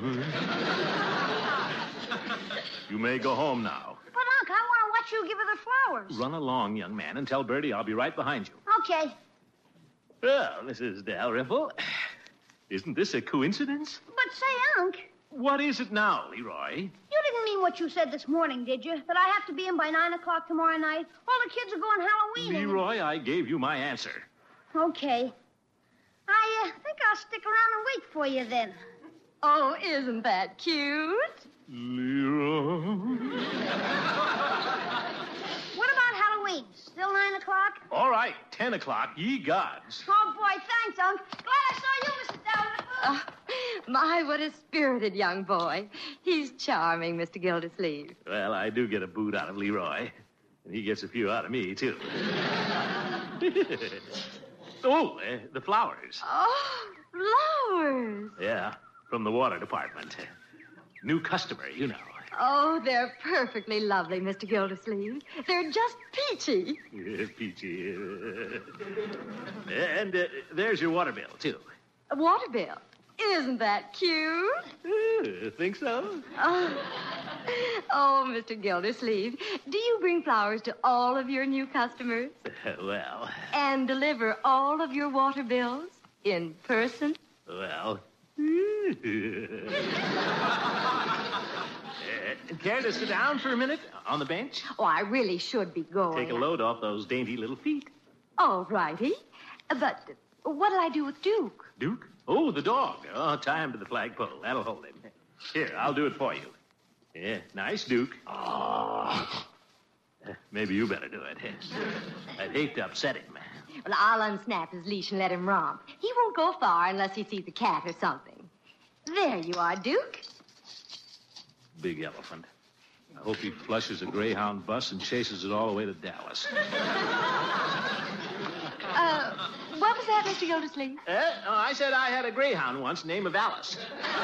You may go home now. But, Unc, I want to watch you give her the flowers. Run along, young man, and tell Bertie I'll be right behind you. Okay. Well, Mrs. Dalrymple, isn't this a coincidence? But say, Unc. What is it now, Leroy? You didn't mean what you said this morning, did you? That I have to be in by 9 o'clock tomorrow night? All the kids are going Halloweening. Leroy, I gave you my answer. Okay. I think I'll stick around and wait for you then. Oh, isn't that cute? Leroy. What about Halloween? Still 9 o'clock? All right, 10 o'clock, ye gods. Oh, boy, thanks, Unc. Glad I saw you, Mrs. Dalrymple. My, what a spirited young boy. He's charming, Mr. Gildersleeve. Well, I do get a boot out of Leroy. And he gets a few out of me, too. The flowers. Oh, flowers. Yeah, from the water department. New customer, you know. Oh, they're perfectly lovely, Mr. Gildersleeve. They're just peachy. Peachy. And there's your water bill, too. A water bill. Isn't that cute? Think so? Oh, Mr. Gildersleeve, do you bring flowers to all of your new customers? Well. And deliver all of your water bills in person? Well. Care to sit down for a minute on the bench? Oh, I really should be going. Take a load off those dainty little feet. All righty. But what'll I do with Duke? Duke? Oh, the dog. Oh, tie him to the flagpole. That'll hold him. Here, I'll do it for you. Yeah, nice, Duke. Oh. Maybe you better do it. I'd hate to upset him. Well, I'll unsnap his leash and let him romp. He won't go far unless he sees a cat or something. There you are, Duke. Big elephant. I hope he flushes a Greyhound bus and chases it all the way to Dallas. What was that, Mr. Gildersleeve? I said I had a greyhound once named Alice.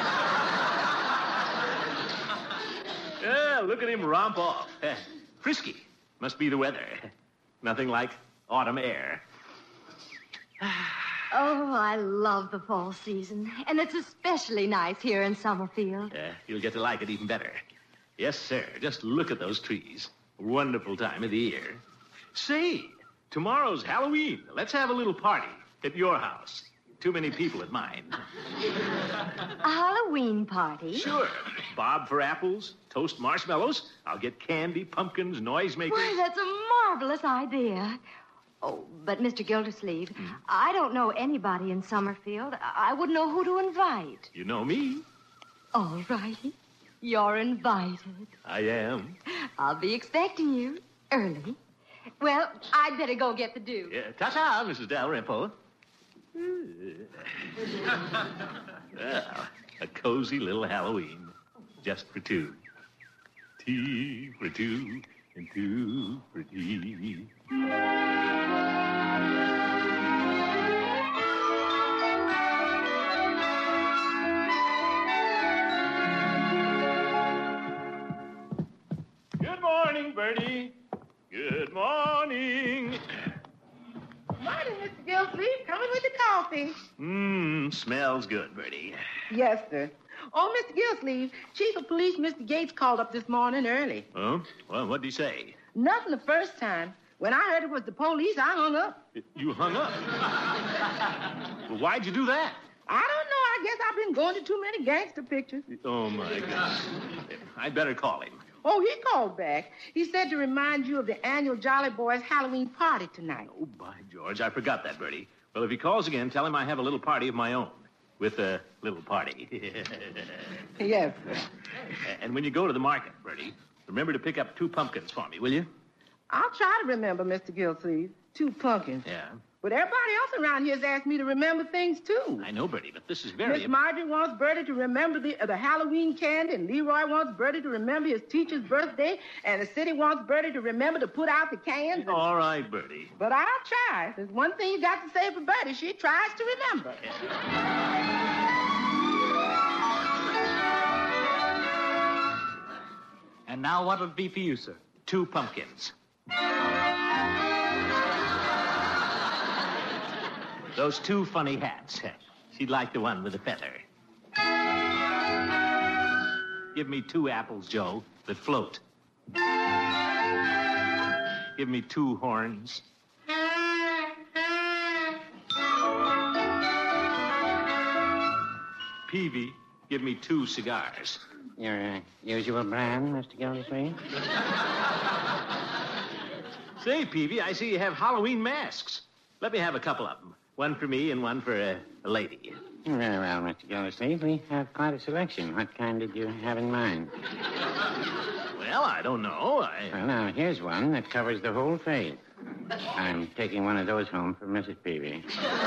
Look at him romp off. Frisky. Must be the weather. Nothing like autumn air. Oh, I love the fall season. And it's especially nice here in Summerfield. You'll get to like it even better. Yes, sir. Just look at those trees. Wonderful time of the year. Say, tomorrow's Halloween. Let's have a little party at your house. Too many people at mine. A Halloween party? Sure. Bob for apples, toast marshmallows. I'll get candy, pumpkins, noisemakers. Why, that's a marvelous idea. Oh, but Mr. Gildersleeve, I don't know anybody in Summerfield. I wouldn't know who to invite. You know me. All righty. You're invited. I am. I'll be expecting you early. Well, I'd better go get the dew. Ta-ta, Mrs. Dalrymple. Well, a cozy little Halloween. Just for two. Tea for two and two for tea. Good morning, Bertie. Good morning. Morning, Mr. Gildersleeve. Coming with the coffee. Smells good, Bertie. Yes, sir. Oh, Mr. Gildersleeve, Chief of Police Mr. Gates called up this morning early. Oh? Well, what'd he say? Nothing the first time. When I heard it was the police, I hung up. You hung up? Well, why'd you do that? I don't know. I guess I've been going to too many gangster pictures. Oh, my God. I'd better call him. Oh, he called back. He said to remind you of the annual Jolly Boys Halloween party tonight. Oh, by George, I forgot that, Bertie. Well, if he calls again, tell him I have a little party of my own. With a little party. Yes, sir. And when you go to the market, Bertie, remember to pick up 2 pumpkins for me, will you? I'll try to remember, Mr. Gildersleeve. 2 pumpkins. Yeah. But everybody else around here has asked me to remember things, too. I know, Bertie, but this is very... Miss Marjorie wants Bertie to remember the Halloween candy, and Leroy wants Bertie to remember his teacher's birthday, and the city wants Bertie to remember to put out the cans. All right, Bertie. But I'll try. There's one thing you got to say for Bertie. She tries to remember. And now what'll it be for you, sir? 2 pumpkins. Those 2 funny hats. She'd like the one with the feather. Give me 2 apples, Joe, that float. Give me 2 horns. Peavy, give me 2 cigars. Your usual brand, Mr. Gildersleeve? Say, Peavy, I see you have Halloween masks. Let me have a couple of them. One for me and one for a lady. Very well, Mr. Gildersleeve. We have quite a selection. What kind did you have in mind? Well, I don't know. Well, now, here's one that covers the whole face. I'm taking one of those home for Mrs. Peavy.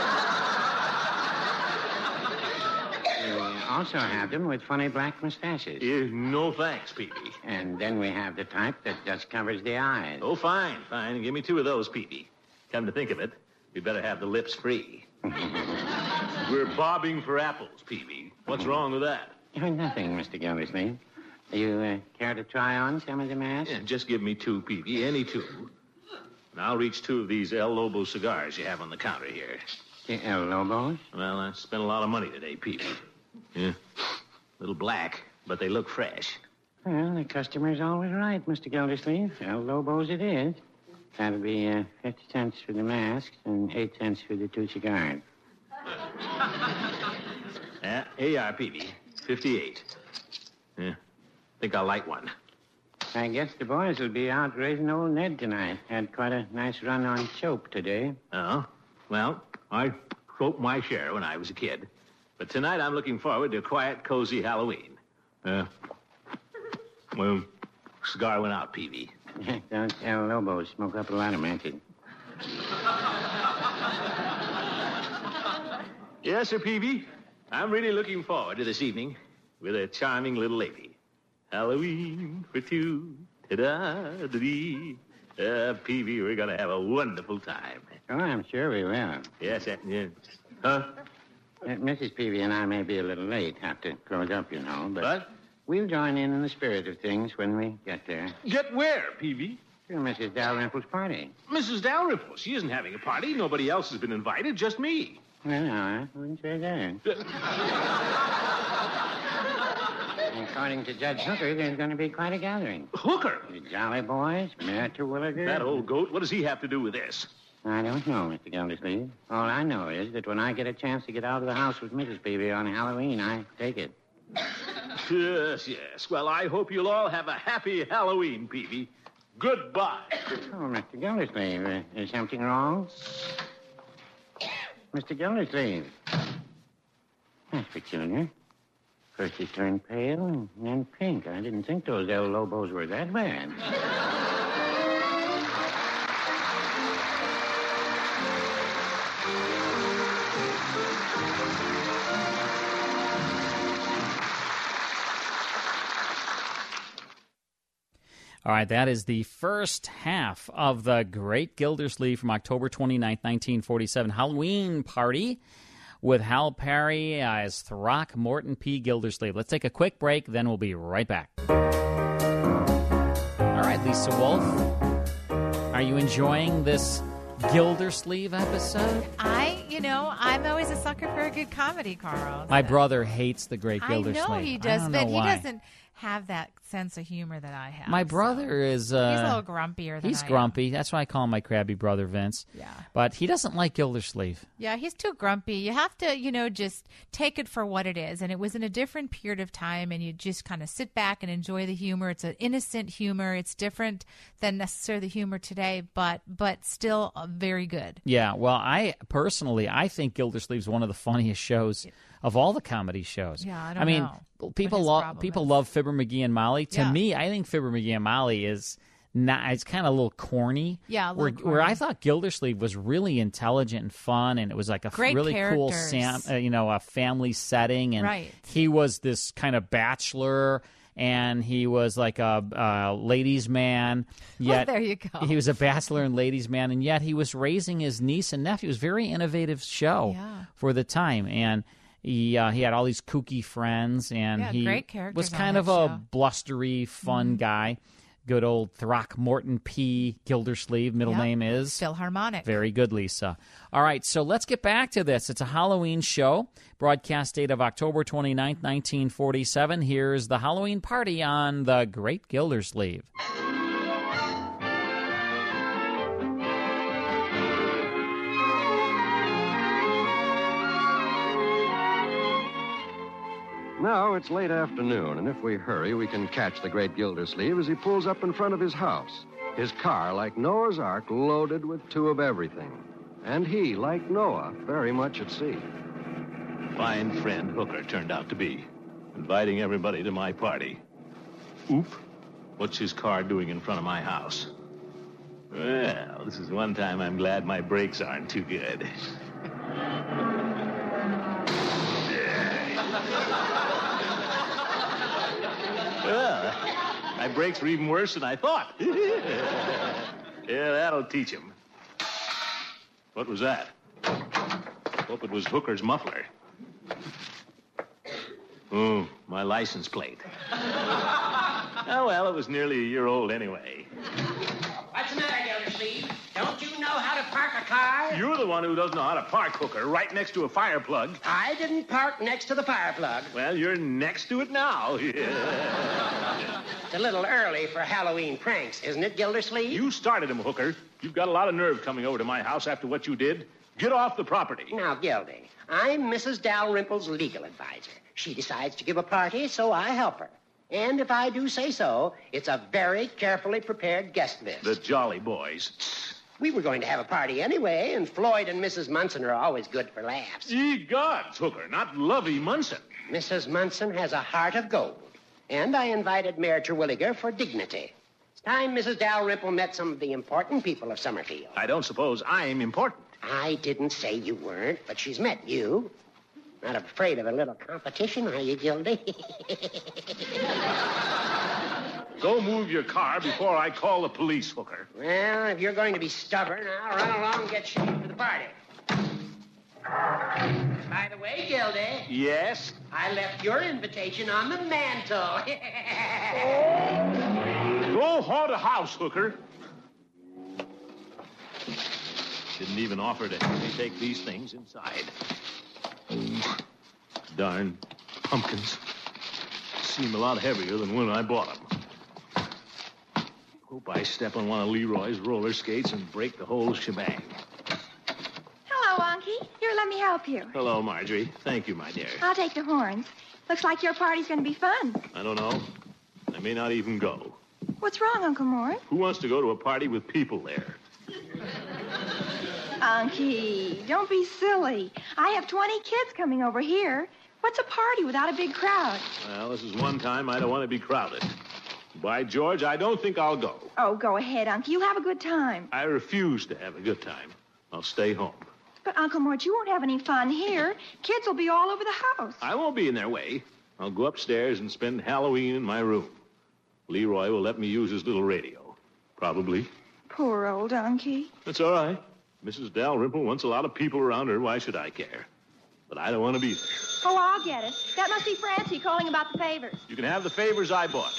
We also have them with funny black mustaches. No thanks, Peavy. And then we have the type that just covers the eyes. Oh, fine. Give me 2 of those, Peavy. Come to think of it, we better have the lips free. We're bobbing for apples, Peavy. What's wrong with that? Oh, nothing, Mr. Gildersleeve. You care to try on some of the masks? Yeah, just give me 2, Peavy, any 2. And I'll reach 2 of these El Lobo cigars you have on the counter here. The El Lobos? Well, I spent a lot of money today, Peavy. Yeah, a little black, but they look fresh. Well, the customer's always right, Mr. Gildersleeve. El Lobos it is. That'll be 50 cents for the masks and 8 cents for the 2 cigars. Yeah, here you are, Peavy. 58. Yeah, think I'll light one. I guess the boys will be out raising old Ned tonight. Had quite a nice run on soap today. Oh? Well, I soaped my share when I was a kid. But tonight I'm looking forward to a quiet, cozy Halloween. Well, cigar went out, Peavy. Those El Lobos smoke up a lot of matches. Yes, sir, Peavy. I'm really looking forward to this evening with a charming little lady. Halloween for 2. Ta-da-da-dee. Peavy, we're going to have a wonderful time. Oh, I'm sure we will. Yes, yeah. Huh? Mrs. Peavy and I may be a little late. Have to close up, you know. But What? we'll join in the spirit of things when we get there. Get where, Peavy? To Mrs. Dalrymple's party. Mrs. Dalrymple. She isn't having a party. Nobody else has been invited, just me. Well, no, I wouldn't say that. According to Judge Hooker, there's going to be quite a gathering. Hooker? The Jolly Boys, Mayor Terwilliger. That old goat, what does he have to do with this? I don't know, Mr. Gildersleeve. All I know is that when I get a chance to get out of the house with Mrs. Peavy on Halloween, I take it. Yes, yes. Well, I hope you'll all have a happy Halloween, Peavy. Goodbye. Oh, Mr. Gildersleeve, is something wrong? Mr. Gildersleeve. That's peculiar. First he turned pale and then pink. I didn't think those El Lobos were that bad. All right, that is the first half of the Great Gildersleeve from October 29th, 1947 Halloween party with Hal Perry as Throckmorton P. Gildersleeve. Let's take a quick break, then we'll be right back. All right, Lisa Wolf, are you enjoying this Gildersleeve episode? I'm always a sucker for a good comedy, Carl. My brother hates the Great Gildersleeve. I know he does, I don't but know he why. doesn't have that sense of humor that I have. My brother is... he's a little grumpier than He's I am. grumpy. That's why I call him my crabby brother, Vince. Yeah. But he doesn't like Gildersleeve. Yeah, he's too grumpy. You have to, just take it for what it is. And it was in a different period of time, and you just kind of sit back and enjoy the humor. It's an innocent humor. It's different than necessarily the humor today, but still very good. Yeah, well, I think Gildersleeve's one of the funniest shows of all the comedy shows. Yeah, I don't know people love Fibber McGee and Molly. To me, I think Fibber McGee and Molly is not. It's kind of a little corny. Yeah, a little where I corny. thought Gildersleeve was really intelligent and fun, and it was like a Great really cool, characters. a family setting, and Right. he was this kind of bachelor. And he was like a ladies' man. Yet there you go. He was a bachelor and ladies' man, and yet he was raising his niece and nephew. It was a very innovative show for the time, and he had all these kooky friends, and he great characters was on kind that of a show. blustery, fun guy. Good old Throckmorton P. Gildersleeve. Middle Yep. name is Philharmonic. Very good, Lisa. All right, so let's get back to this. It's a Halloween show. Broadcast date of October 29th, 1947. Here's the Halloween party on the Great Gildersleeve. Now it's late afternoon, and if we hurry, we can catch the Great Gildersleeve as he pulls up in front of his house. His car, like Noah's Ark, loaded with two of everything. And he, like Noah, very much at sea. Fine friend Hooker turned out to be. Inviting everybody to my party. Oop. What's his car doing in front of my house? Well, this is one time I'm glad my brakes aren't too good. Well, my brakes were even worse than I thought. Yeah, that'll teach him. What was that? Hope it was Hooker's muffler. Oh, my license plate. Oh, well, it was nearly a year old anyway. What's the matter, Gildersleeve? Don't you know how to park a car? You're the one who doesn't know how to park, Hooker, right next to a fire plug. I didn't park next to the fire plug. Well, you're next to it now. It's a little early for Halloween pranks, isn't it, Gildersleeve? You started him, Hooker. You've got a lot of nerve coming over to my house after what you did. Get off the property. Now, Gildy, I'm Mrs. Dalrymple's legal advisor. She decides to give a party, so I help her. And if I do say so, it's a very carefully prepared guest list. The Jolly Boys. We were going to have a party anyway, and Floyd and Mrs. Munson are always good for laughs. Ye gods, Hooker, not Lovey Munson. Mrs. Munson has a heart of gold. And I invited Mayor Terwilliger for dignity. It's time Mrs. Dalrymple met some of the important people of Summerfield. I don't suppose I'm important. I didn't say you weren't, but she's met you. Not afraid of a little competition, are you, Gildy? Go move your car before I call the police, Hooker. Well, if you're going to be stubborn, I'll run along and get shaved for the party. By the way, Gildy. Yes? I left your invitation on the mantle. Go haunt a house, Hooker. Didn't even offer to help me take these things inside. Darn pumpkins. Seem a lot heavier than when I bought them. Hope I step on one of Leroy's roller skates and break the whole shebang. Hello, Unky. Here, let me help you. Hello, Marjorie. Thank you, my dear. I'll take the horns. Looks like your party's going to be fun. I don't know. I may not even go. What's wrong, Uncle Mort? Who wants to go to a party with people there? Unky, don't be silly. I have 20 kids coming over here. What's a party without a big crowd? Well, this is one time I don't want to be crowded. By George, I don't think I'll go. Oh, go ahead, Unky. You'll have a good time. I refuse to have a good time. I'll stay home. But, Uncle Mort, you won't have any fun here. Kids will be all over the house. I won't be in their way. I'll go upstairs and spend Halloween in my room. Leroy will let me use his little radio. Probably. Poor old Unky. That's all right. Mrs. Dalrymple wants a lot of people around her. Why should I care? But I don't want to be there. Oh, I'll get it. That must be Francie calling about the favors. You can have the favors I bought.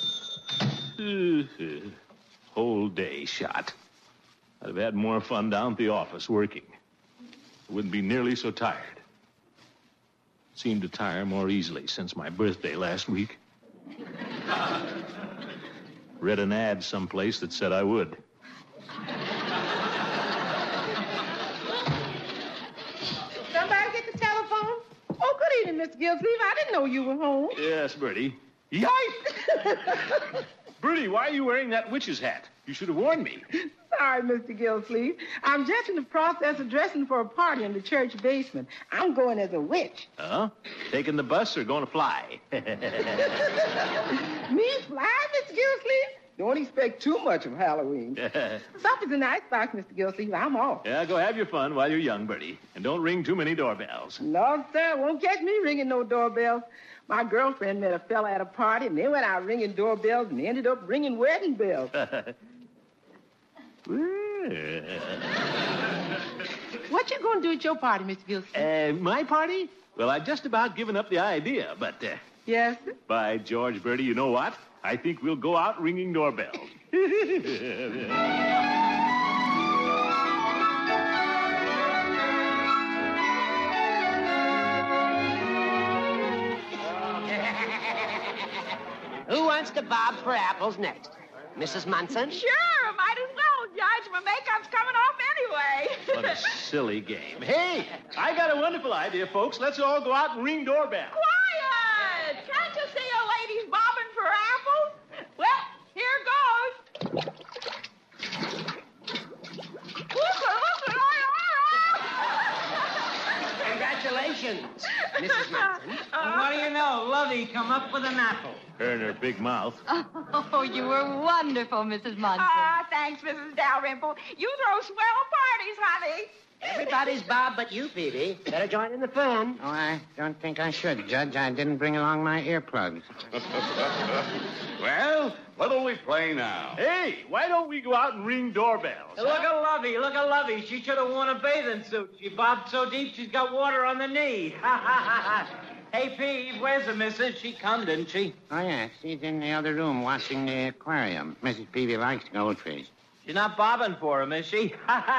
Whole day shot. I'd have had more fun down at the office working. I wouldn't be nearly so tired. Seemed to tire more easily since my birthday last week. Read an ad someplace that said I would. Somebody get the telephone? Oh, good evening, Mr. Gilsleeve. I didn't know you were home. Yes, Bertie. Yipe! Bertie, why are you wearing that witch's hat? You should have warned me. Sorry, Mr. Gilsleeve. I'm just in the process of dressing for a party in the church basement. I'm going as a witch. Huh? Taking the bus or going to fly? Me fly, Mr. Gilsleeve? Don't expect too much of Halloween. Supper's in the icebox, Mr. Gilsleeve. I'm off. Yeah, go have your fun while you're young, Bertie. And don't ring too many doorbells. No, sir. Won't catch me ringing no doorbells. My girlfriend met a fella at a party, and they went out ringing doorbells and ended up ringing wedding bells. What you going to do at your party, Mr. Gilsleeve? My party? Well, I'd just about given up the idea, but... Yes, sir? By George, Bertie, you know what? I think we'll go out ringing doorbells. Who wants to bob for apples next? Mrs. Munson? Sure, might as well, Judge. My makeup's coming off anyway. What a silly game. Hey, I got a wonderful idea, folks. Let's all go out and ring doorbells. Quiet! Can't you see a lady's bobbing for apples? Well, here goes. Congratulations, Mrs. Munson. What do you know? Lovey come up with an apple. Her and her big mouth. Oh, you were wonderful, Mrs. Munson. Thanks, Mrs. Dalrymple. You throw swell parties, honey. Everybody's bob but you, Phoebe. Better join in the fun. Oh, I don't think I should, Judge. I didn't bring along my earplugs. Well, what'll we play now? Hey, why don't we go out and ring doorbells? Look at Lovey. Look at Lovey. She should have worn a bathing suit. She bobbed so deep she's got water on the knee. Hey, Pete, where's the missus? She come, didn't she? Oh, yes. She's in the other room watching the aquarium. Mrs. Peavy likes goldfish. She's not bobbing for him, is she?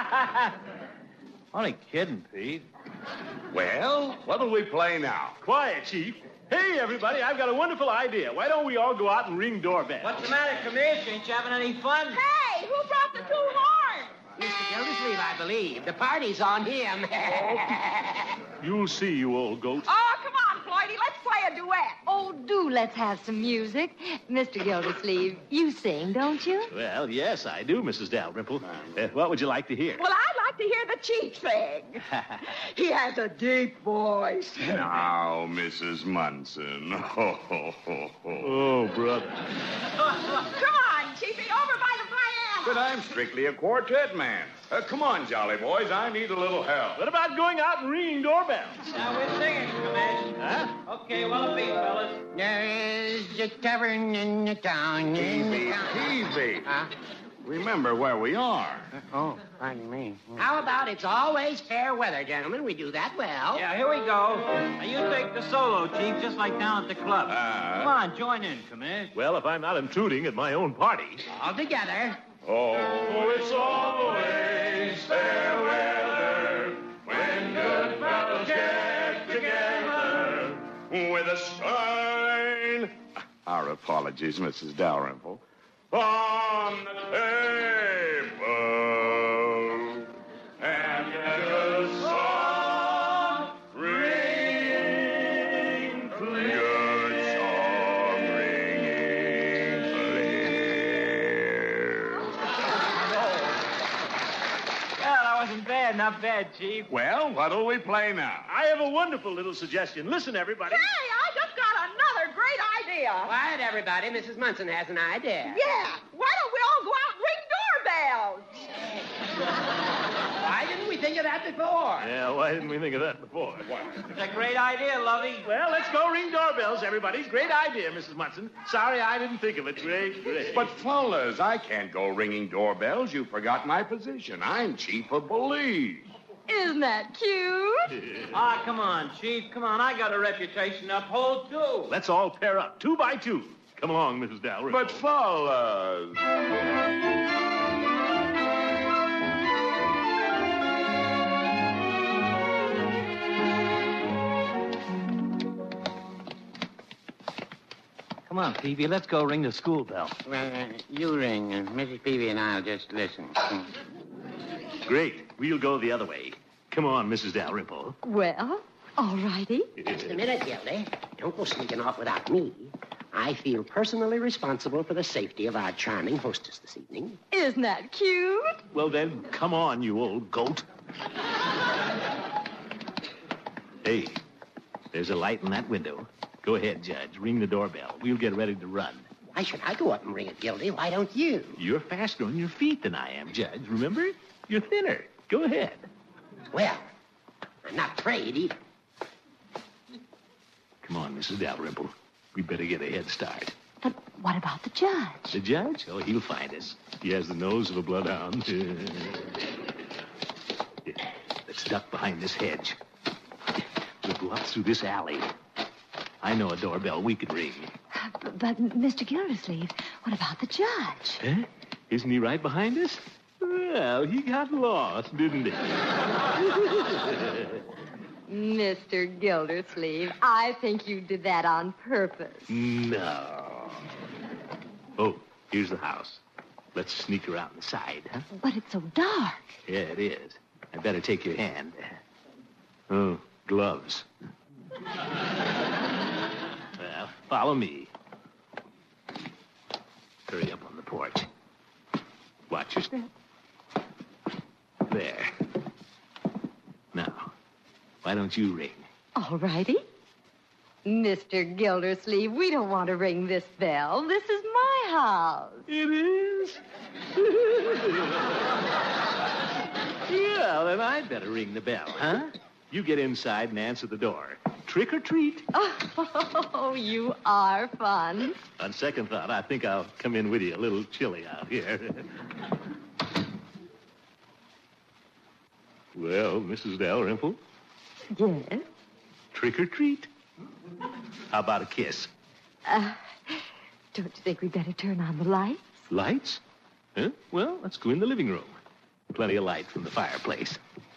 Only kidding, Pete. Well, what'll we play now? Quiet, Chief. Hey, everybody, I've got a wonderful idea. Why don't we all go out and ring doorbells? What's the matter, Commish? Ain't you having any fun? Hey, who brought the two horns? Mr. Gildersleeve, I believe. The party's on him. You'll see, you old goat. Oh, come on, Floydie. Let's play a duet. Oh, do let's have some music. Mr. Gildersleeve, you sing, don't you? Well, yes, I do, Mrs. Dalrymple. What would you like to hear? Well, I'd like to hear the chief sing. He has a deep voice. Now, Mrs. Munson. Ho, ho, ho, ho. Oh, brother. Come on, Chiefy, over by the piano. But I'm strictly a quartet man. Come on, jolly boys. I need a little help. What about going out and ringing doorbells? Now we're singing, Commish. Huh? Okay, well, beat, fellas. There is sweetest tavern in the town. Peavy. Remember where we are. Oh, pardon me. How about it's always fair weather, gentlemen? We do that well. Yeah, here we go. Now, you take the solo, Chief, just like down at the club. Come on, join in, Commish. Well, if I'm not intruding at my own party. All together. Oh, it's always fair weather when good fellows get together with a sign. Our apologies, Mrs. Dalrymple. On the table and a song ringing clear. Good song ringing clear. Well, that wasn't bad. Not bad, Chief. Well, what'll we play now? I have a wonderful little suggestion. Listen, everybody. Hey, I just got another great idea. Quiet, everybody. Mrs. Munson has an idea. Yeah. Why don't we all go out and ring doorbells? Why didn't we think of that before? Yeah, why didn't we think of that before? It's a great idea, Lovey. Well, let's go ring doorbells, everybody. Great idea, Mrs. Munson. Sorry I didn't think of it. Great. But, fellas, I can't go ringing doorbells. You forgot my position. I'm chief of police. Isn't that cute? Come on, Chief. Come on. I got a reputation to uphold, too. Let's all pair up, 2 by 2. Come along, Mrs. Dalrymple. But, fellas... Come on, Peavy. Let's go ring the school bell. Well, you ring. Mrs. Peavy and I'll just listen. Great. We'll go the other way. Come on, Mrs. Dalrymple. Well, all righty. Just a minute, Gildy. Don't go sneaking off without me. I feel personally responsible for the safety of our charming hostess this evening. Isn't that cute? Well, then, come on, you old goat. Hey, there's a light in that window. Go ahead, Judge. Ring the doorbell. We'll get ready to run. Why should I go up and ring it, Gildy? Why don't you? You're faster on your feet than I am, Judge. Remember? You're thinner. Go ahead. Well, I'm not afraid either. Come on, Mrs. Dalrymple. We better get a head start. But what about the judge? The judge? Oh, he'll find us. He has the nose of a bloodhound. Let's duck behind this hedge. We'll go up through this alley. I know a doorbell we could ring. But Mr. Gildersleeve, what about the judge? Huh? Isn't he right behind us? Well, he got lost, didn't he? Mr. Gildersleeve, I think you did that on purpose. No. Oh, here's the house. Let's sneak around the side, huh? But it's so dark. Yeah, it is. I'd better take your hand. Oh, gloves. Well, follow me. Hurry up on the porch. Watch your step. There. Now, why don't you ring? All righty. Mr. Gildersleeve, we don't want to ring this bell. This is my house. It is? Well, then I'd better ring the bell, huh? You get inside and answer the door. Trick or treat. Oh, you are fun. On second thought, I think I'll come in with you. A little chilly out here. Well, Mrs. Dalrymple? Yes? Trick or treat? How about a kiss? Don't you think we'd better turn on the lights? Lights? Huh? Well, let's go in the living room. Plenty of light from the fireplace.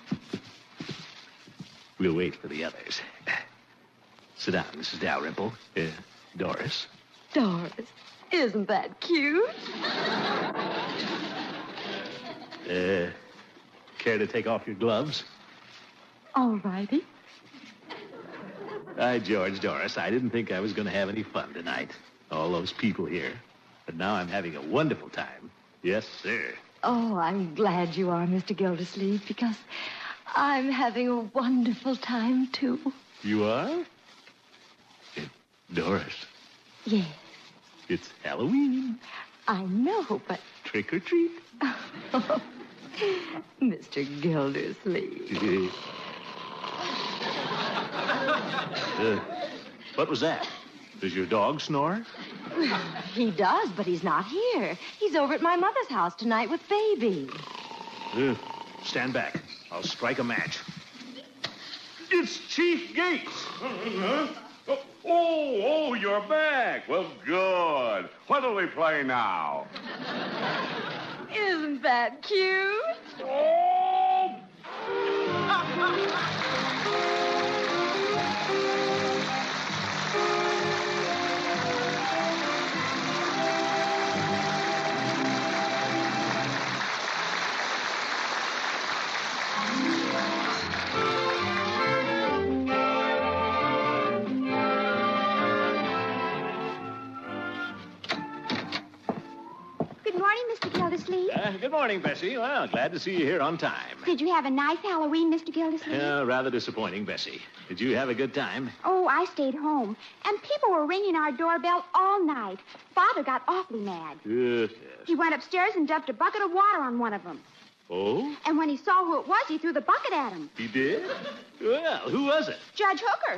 We'll wait for the others. Sit down, Mrs. Dalrymple. Doris. Doris, isn't that cute? Care to take off your gloves? All righty. By George, Doris, I didn't think I was going to have any fun tonight. All those people here. But now I'm having a wonderful time. Yes, sir. Oh, I'm glad you are, Mr. Gildersleeve, because I'm having a wonderful time, too. You are? Doris. Yes. It's Halloween. I know, but... Trick or treat. Mr. Gildersleeve. What was that? Does your dog snore? He does, but he's not here. He's over at my mother's house tonight with Baby. Stand back. I'll strike a match. It's Chief Gates. Oh, you're back. Well, good. What'll we play now? Isn't that cute? Oh! Good morning, Mr. Gildersleeve. Good morning, Bessie. Well, glad to see you here on time. Did you have a nice Halloween, Mr. Gildersleeve? Rather disappointing, Bessie. Did you have a good time? Oh, I stayed home. And people were ringing our doorbell all night. Father got awfully mad. Yes. He went upstairs and dumped a bucket of water on one of them. Oh? And when he saw who it was, he threw the bucket at him. He did? Well, who was it? Judge Hooker.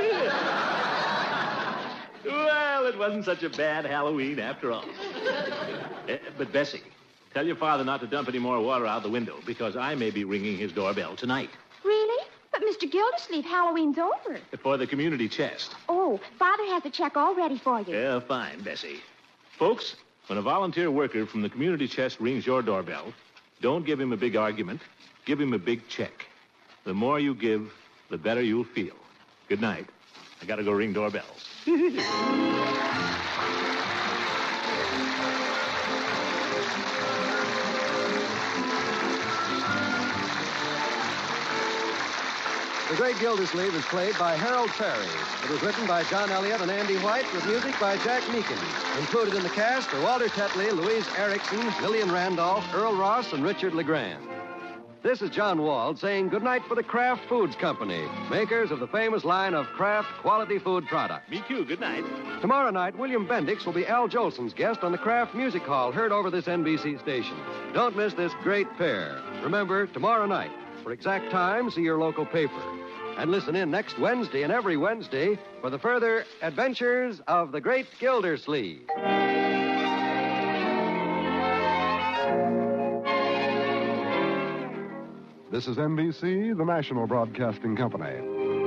Well, it wasn't such a bad Halloween after all. But, Bessie, tell your father not to dump any more water out the window, because I may be ringing his doorbell tonight. Really? But, Mr. Gildersleeve, Halloween's over. For the community chest. Oh, Father has the check all ready for you. Yeah, fine, Bessie. Folks, when a volunteer worker from the community chest rings your doorbell, don't give him a big argument. Give him a big check. The more you give, the better you'll feel. Good night. I gotta go ring doorbells. The Great Gildersleeve is played by Harold Perry. It was written by John Elliott and Andy White with music by Jack Meakin. Included in the cast are Walter Tetley, Louise Erickson, Lillian Randolph, Earl Ross, and Richard LeGrand. This is John Wald saying goodnight for the Kraft Foods Company, makers of the famous line of Kraft quality food products. Me too. Good night. Tomorrow night, William Bendix will be Al Jolson's guest on the Kraft Music Hall, heard over this NBC station. Don't miss this great pair. Remember, tomorrow night. For exact time, see your local paper. And listen in next Wednesday and every Wednesday for the further adventures of the Great Gildersleeve. This is NBC, the national broadcasting company.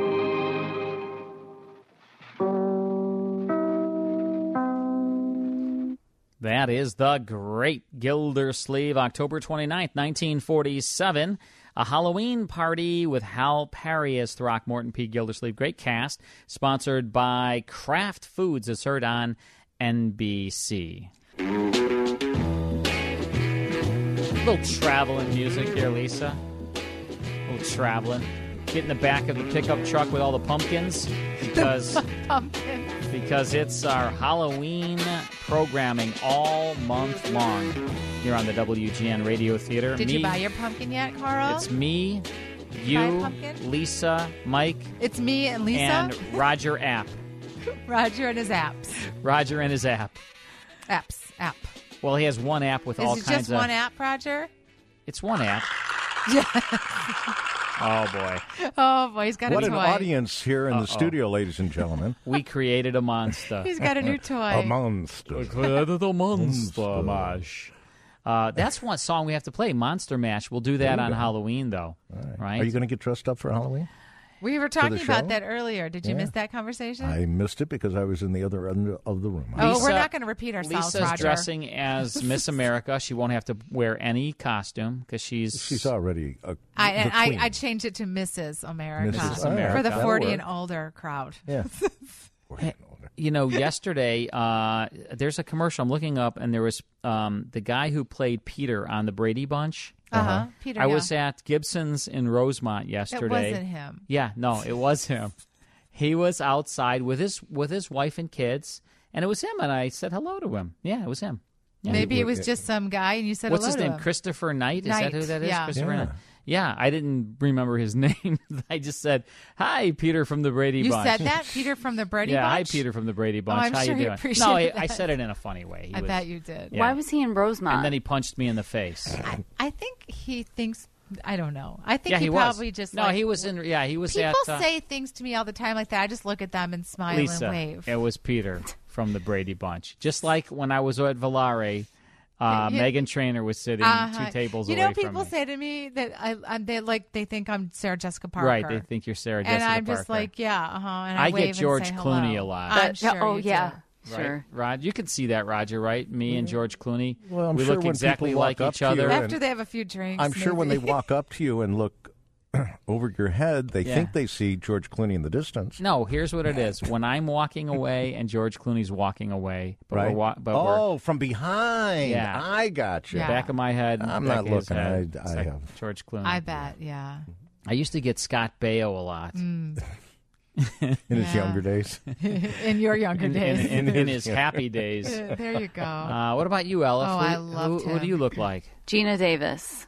That is The Great Gildersleeve, October 29th, 1947. A Halloween party with Hal Perry as Throckmorton P. Gildersleeve. Great cast. Sponsored by Kraft Foods. It's heard on NBC. A little traveling music here, Lisa. A little traveling. Get in the back of the pickup truck with all the pumpkins. Because it's our Halloween programming all month long here on the WGN Radio Theater. Did you buy your pumpkin yet, Carl? It's me, you, Lisa, Mike. It's me and Lisa. And Roger App. Roger and his apps. Roger and his app. App. Well, he has one app with all kinds of... Is it just one app, Roger? It's one app. Oh, boy. Oh, boy, he's got a toy. What an audience here in the studio, ladies and gentlemen. We created a monster. He's got a new toy. A monster. We created a monster mash. That's one song we have to play, Monster Mash. We'll do that on Halloween, though. Right? Are you going to get dressed up for Halloween? We were talking about that earlier. Did you miss that conversation? I missed it because I was in the other end of the room. We're not going to repeat ourselves, Lisa's Roger. dressing as Miss America. She won't have to wear any costume because she's already I changed it to Mrs. America, Mrs. America. For the 40 and older crowd. Yeah. You know, yesterday, there's a commercial I'm looking up, and there was the guy who played Peter on the Brady Bunch. Peter, I was at Gibson's in Rosemont yesterday. It wasn't him. Yeah, no, it was him. He was outside with his wife and kids, and it was him, and I said hello to him. Yeah, it was him. Yeah. Maybe it was just some guy, and you said hello to him. What's his name? Christopher Knight? Is that who that is? Yeah. Christopher Knight. Yeah, I didn't remember his name. I just said, hi, Peter from the Brady Bunch. You said that? Peter from the Brady Bunch? Yeah, hi, Peter from the Brady Bunch. I'm How sure you doing? appreciated I that. said it in a funny way. I bet you did. Yeah. Why was he in Rosemont? And then he punched me in the face. I think he thinks I don't know. I think Yeah, he was. probably just No, he was in. Yeah, he was People at. say things to me all the time like that. I just look at them and smile Lisa, and wave. it was Peter from the Brady Bunch. Just like when I was at Volare, Megan Trainor was sitting 2 tables away from me. People say to me that they think I'm Sarah Jessica Parker. Right, they think you're Sarah Jessica and Parker. I'm just like, yeah, And I wave get George and say Clooney hello. a lot. I'm sure oh, you yeah. do. Sure. Right, Rod, you can see that, Roger, right? Me and George Clooney, Well, I'm we sure look when exactly people walk like up each to you other. After they have a few drinks. I'm sure when they maybe. walk up to you and look over your head, they Yeah. think they see George Clooney in the distance. No, here's what it is. When I'm walking away and George Clooney's walking away, but Right? we're From behind. Yeah. I got you. Yeah. back of my head. I'm back not of his looking. head. I It's like have. George Clooney. I bet, yeah. I used to get Scott Baio a lot. In his younger days. In your younger days. in his happy days. There you go. What about you, Ella? Oh, I loved who do him. you look like? Gina Davis.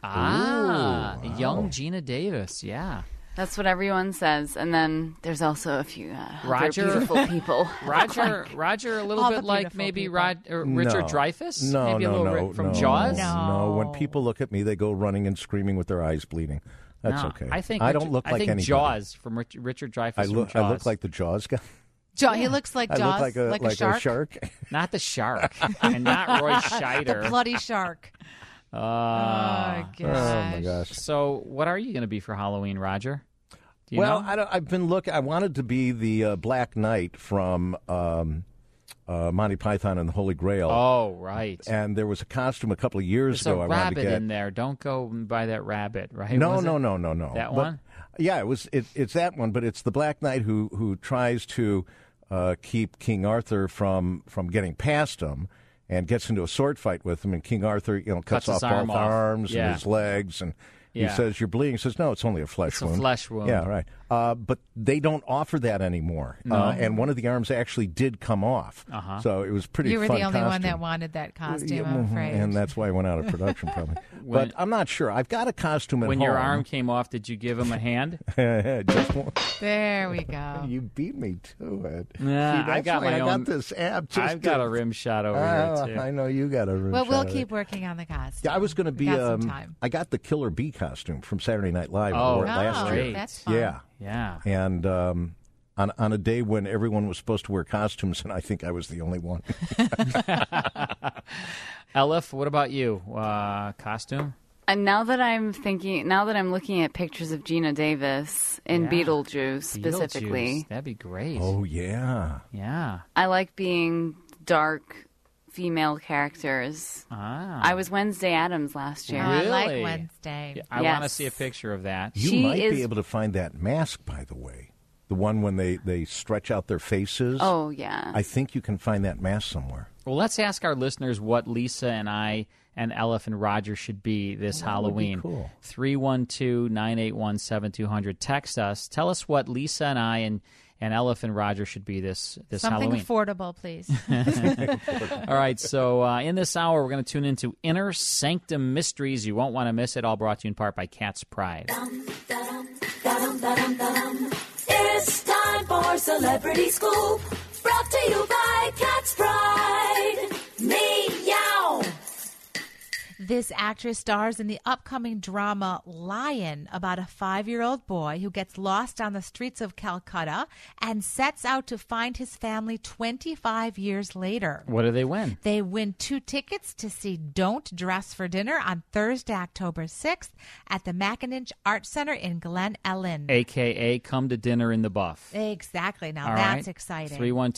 Young Gina Davis. Yeah. That's what everyone says. And then there's also a few Roger. other beautiful people. Roger, a little All bit the like beautiful maybe people. Richard Dreyfuss. No, maybe a little from Jaws. No, when people look at me, they go running and screaming with their eyes bleeding. That's No, okay. I think I don't look like think anybody. Jaws from Richard Dreyfuss. I from look Jaws. like the Jaws guy. He looks like I Jaws, look like a shark. Not the shark, and not Roy Scheider. The bloody shark. Oh, gosh. Oh my gosh. So, what are you going to be for Halloween, Roger? Do you Well, know? I've been looking. I wanted to be the Black Knight from Monty Python and the Holy Grail. Oh, right. And there was a costume a couple of years There's ago a I wanted to rabbit get. in there. Don't go buy that rabbit, right? No. Was it? No. That But- one? Yeah, it was. It's that one, but it's the Black Knight who tries to keep King Arthur from getting past him, and gets into a sword fight with him. And King Arthur, cuts his off arm both off. arms Yeah. and his legs, and Yeah. he says, "You're bleeding." He says, "No, it's only a flesh It's a wound." flesh wound. Yeah, right. But they don't offer that anymore. No. And one of the arms actually did come off. Uh-huh. So it was pretty. You were fun the only one costume. that wanted that costume, Yeah, I'm afraid. and that's why I went out of production, probably. When- but I'm not sure. I've got a costume at When home. your arm came off, did you give him a hand? Just one. There we go. You beat me to it. Nah, See, I got why my I own. got this ab. Just I've got a rim shot over here too. I know you got a rim Well, shot we'll of keep it. working on the costume. Yeah, I was going to be. We got some time. I got the Killer Bee costume from Saturday Night Live. Oh, wore it last year. great. That's fun. Yeah, Yeah. and on a day when everyone was supposed to wear costumes, and I think I was the only one. Elif, what about you? Costume? And now that I'm looking at pictures of Gina Davis in Yeah. Beetlejuice specifically, Beetlejuice. That'd be great. Oh yeah, Yeah. I like being dark female characters. I was Wednesday Addams last year. I like Really? Wednesday. Yeah, I want to see a picture of that. you She might is- be able to find that mask, by the way. The one when they stretch out their faces. Oh, yeah. I think you can find that mask somewhere. Well, let's ask our listeners what Lisa and I and Elif and Roger should be this That would be Halloween. cool. 312-981-7200. Text us. Tell us what Lisa and I and Elif and Roger should be this Something Halloween. affordable, please. All right, so in this hour, we're going to tune into Inner Sanctum Mysteries. You won't want to miss it. All brought to you in part by Cat's Pride. It's time for Celebrity Scoop, brought to you by Cat's Pride. Meow. This actress stars in the upcoming drama Lion about a 5-year-old boy who gets lost on the streets of Calcutta and sets out to find his family 25 years later. What do they win? They win 2 tickets to see Don't Dress for Dinner on Thursday, October 6th at the Mackinac Art Center in Glen Ellen. A.K.A. Come to Dinner in the Buff. Exactly. Now All that's right. exciting.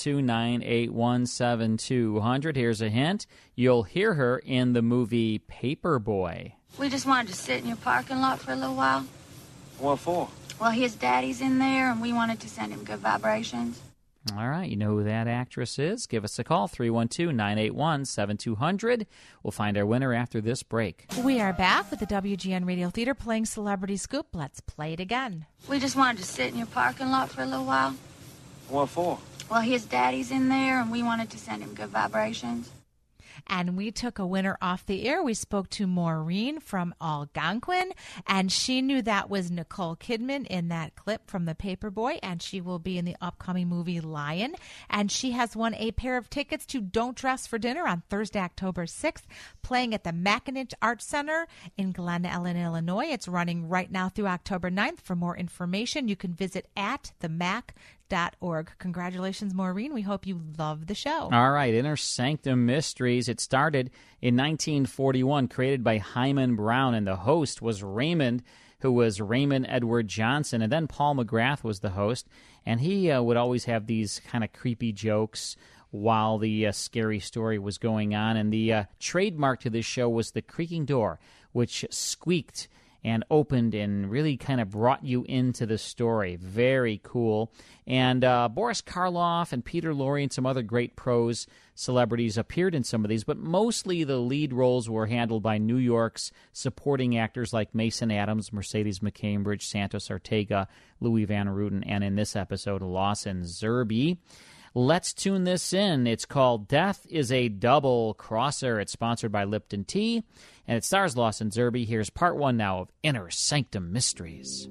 312-981-7200. Here's a hint. You'll hear her in the movie Paperboy. We just wanted to sit in your parking lot for a little while. What for? Well, his daddy's in there, and we wanted to send him good vibrations. All right, you know who that actress is? Give us a call, 312-981-7200. We'll find our winner after this break. We are back with the WGN Radio Theater playing Celebrity Scoop. Let's play it again. We just wanted to sit in your parking lot for a little while. What for? Well, his daddy's in there, and we wanted to send him good vibrations. and we took a winner off the air. We spoke to Maureen from Algonquin, and she knew that was Nicole Kidman in that clip from The Paperboy, and she will be in the upcoming movie Lion. And she has won a pair of tickets to Don't Dress for Dinner on Thursday, October 6th, playing at the McAninch Arts Center in Glen Ellen, Illinois. It's running right now through October 9th. For more information, you can visit @themac.org. Congratulations, Maureen. We hope you love the show. All right, Inner Sanctum Mysteries. It started in 1941, created by Hyman Brown, and the host was Raymond, who was Raymond Edward Johnson, and then Paul McGrath was the host, and he would always have these kind of creepy jokes while the scary story was going on, and the trademark to this show was the creaking door, which squeaked and opened and really kind of brought you into the story. Very cool. And Boris Karloff and Peter Lorre and some other great prose celebrities appeared in some of these, but mostly the lead roles were handled by New York's supporting actors like Mason Adams, Mercedes McCambridge, Santos Ortega, Louis Van Ruten, and in this episode, Lawson Zerbe. Let's tune this in. It's called Death is a Double Crosser. It's sponsored by Lipton Tea, and it stars Lawson Zerbe. Here's part one now of Inner Sanctum Mysteries.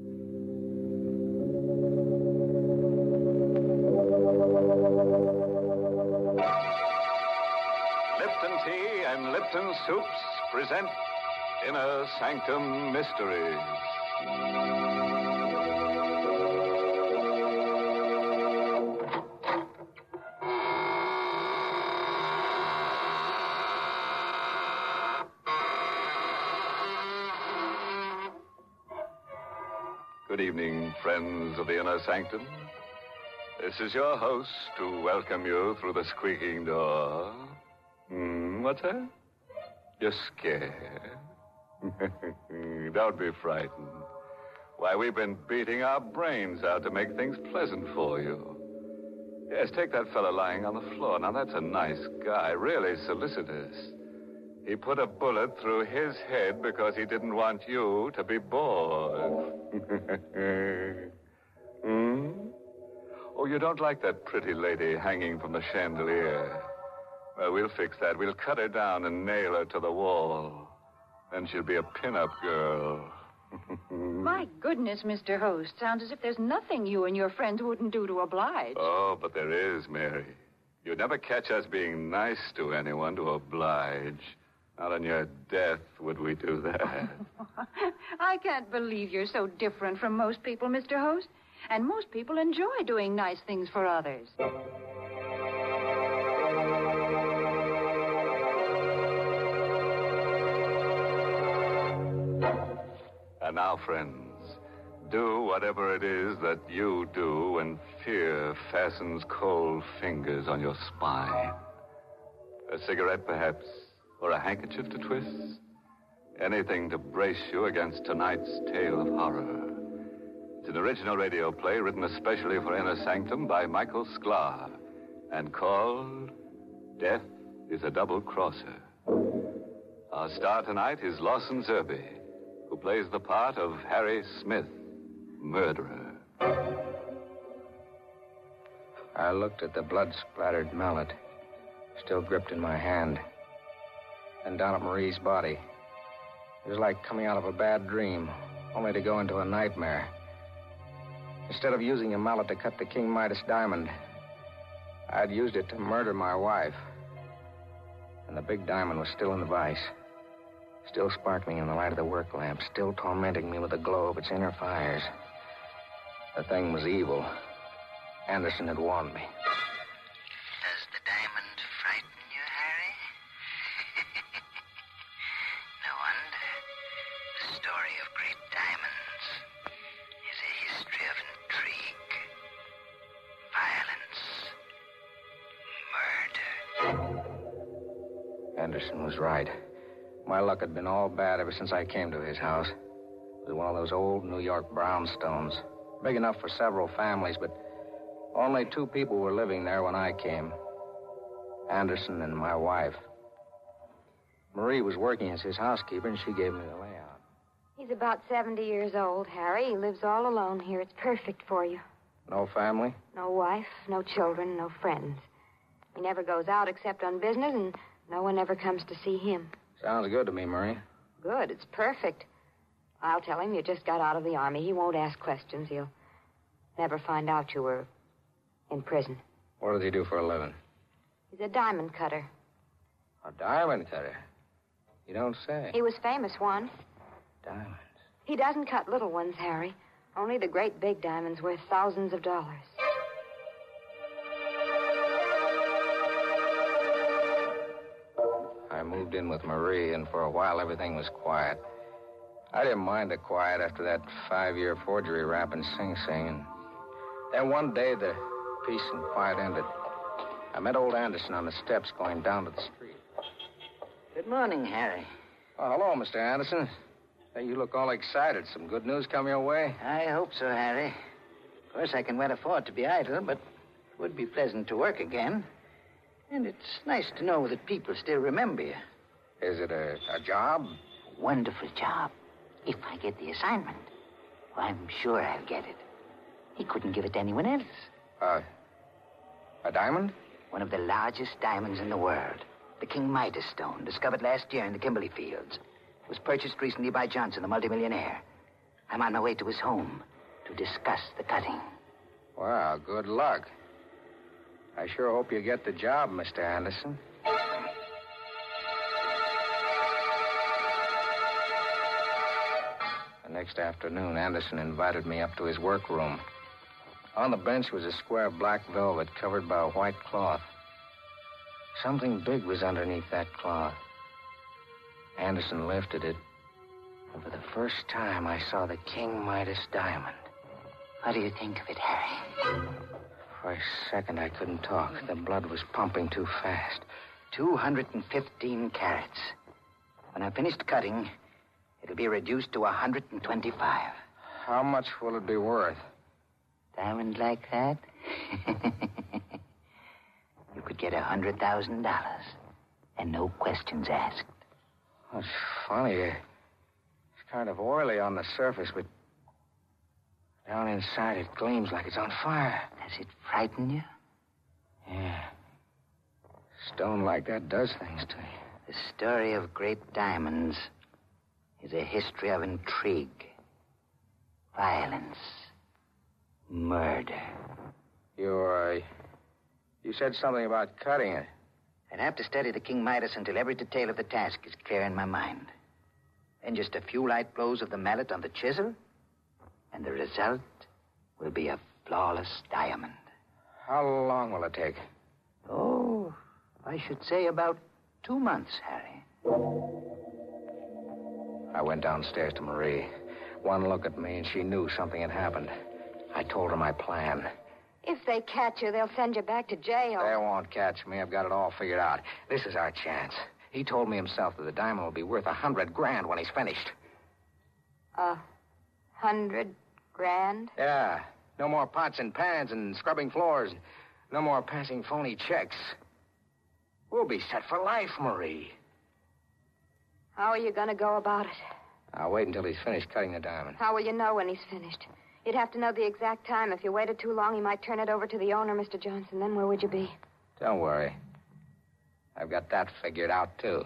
Lipton Tea and Lipton Soups present Inner Sanctum Mysteries. Good evening, friends of the Inner Sanctum. This is your host to welcome you through the squeaking door. What's that? You're scared? Don't be frightened. Why, we've been beating our brains out to make things pleasant for you. Yes, take that fellow lying on the floor. Now, that's a nice guy, really solicitous. He put a bullet through his head because he didn't want you to be bored. Oh, you don't like that pretty lady hanging from the chandelier? Well, we'll fix that. We'll cut her down and nail her to the wall. Then she'll be a pin-up girl. My goodness, Mr. Host. Sounds as if there's nothing you and your friends wouldn't do to oblige. Oh, but there is, Mary. You'd never catch us being nice to anyone to oblige. Not on your death would we do that. I can't believe you're so different from most people, Mr. Host. And most people enjoy doing nice things for others. And now, friends, do whatever it is that you do when fear fastens cold fingers on your spine. A cigarette, perhaps, or a handkerchief to twist? Anything to brace you against tonight's tale of horror. It's an original radio play written especially for Inner Sanctum by Michael Sklar and called Death is a Double Crosser. Our star tonight is Lawson Zerbe, who plays the part of Harry Smith, murderer. I looked at the blood-splattered mallet, still gripped in my hand, and down at Marie's body. It was like coming out of a bad dream, only to go into a nightmare. Instead of using a mallet to cut the King Midas diamond, I'd used it to murder my wife. And the big diamond was still in the vise, still sparkling in the light of the work lamp, still tormenting me with the glow of its inner fires. The thing was evil. Anderson had warned me. Does the diamond frighten you, Harry? No wonder. The story of great diamonds is a history of intrigue, violence, murder. Anderson was right. My luck had been all bad ever since I came to his house. It was one of those old New York brownstones, big enough for several families, but only 2 people were living there when I came. Anderson and my wife. Marie was working as his housekeeper, and she gave me the layout. He's about 70 years old, Harry. He lives all alone here. It's perfect for you. No family? No wife, no children, no friends. He never goes out except on business, and No one ever comes to see him. Sounds good to me, Marie. Good. It's perfect. I'll tell him you just got out of the Army. He won't ask questions. He'll never find out you were in prison. What does he do for a living? He's a diamond cutter. A diamond cutter? You don't say. He was famous once. Diamonds. He doesn't cut little ones, Harry. Only the great big diamonds worth thousands of dollars. I moved in with Marie, and for a while everything was quiet. I didn't mind the quiet after that 5-year forgery rap in Sing Sing. And then one day the peace and quiet ended. I met old Anderson on the steps going down to the street. Good morning, Harry. Oh, hello, Mr. Anderson. Hey, you look all excited. Some good news come your way? I hope so, Harry. Of course, I can well afford to be idle, but it would be pleasant to work again. And it's nice to know that people still remember you. Is it a job? Wonderful job. If I get the assignment, well, I'm sure I'll get it. He couldn't give it to anyone else. A diamond? One of the largest diamonds in the world. The King Midas stone, discovered last year in the Kimberley Fields. It was purchased recently by Johnson, the multimillionaire. I'm on my way to his home to discuss the cutting. Well, good luck. I sure hope you get the job, Mr. Anderson. The next afternoon, Anderson invited me up to his workroom. On the bench was a square of black velvet covered by a white cloth. Something big was underneath that cloth. Anderson lifted it, and for the first time I saw the King Midas diamond. What do you think of it, Harry? For a second, I couldn't talk. The blood was pumping too fast. 215 carats. When I'm finished cutting, it'll be reduced to 125. How much will it be worth? Diamond like that? You could get $100,000 and no questions asked. That's funny. It's kind of oily on the surface, but down inside it gleams like it's on fire. Does it frighten you? Yeah. Stone like that does things to you. The story of great diamonds is a history of intrigue, violence, murder. You said something about cutting it. I'd have to study the King Midas until every detail of the task is clear in my mind. Then just a few light blows of the mallet on the chisel, and the result will be a flawless diamond. How long will it take? Oh, I should say about 2 months, Harry. I went downstairs to Marie. One look at me, and she knew something had happened. I told her my plan. If they catch you, they'll send you back to jail. They won't catch me. I've got it all figured out. This is our chance. He told me himself that the diamond will be worth $100,000 when he's finished. $100,000? Yeah. No more pots and pans and scrubbing floors. No more passing phony checks. We'll be set for life, Marie. How are you going to go about it? I'll wait until he's finished cutting the diamond. How will you know when he's finished? You'd have to know the exact time. If you waited too long, he might turn it over to the owner, Mr. Johnson. Then where would you be? Don't worry. I've got that figured out, too.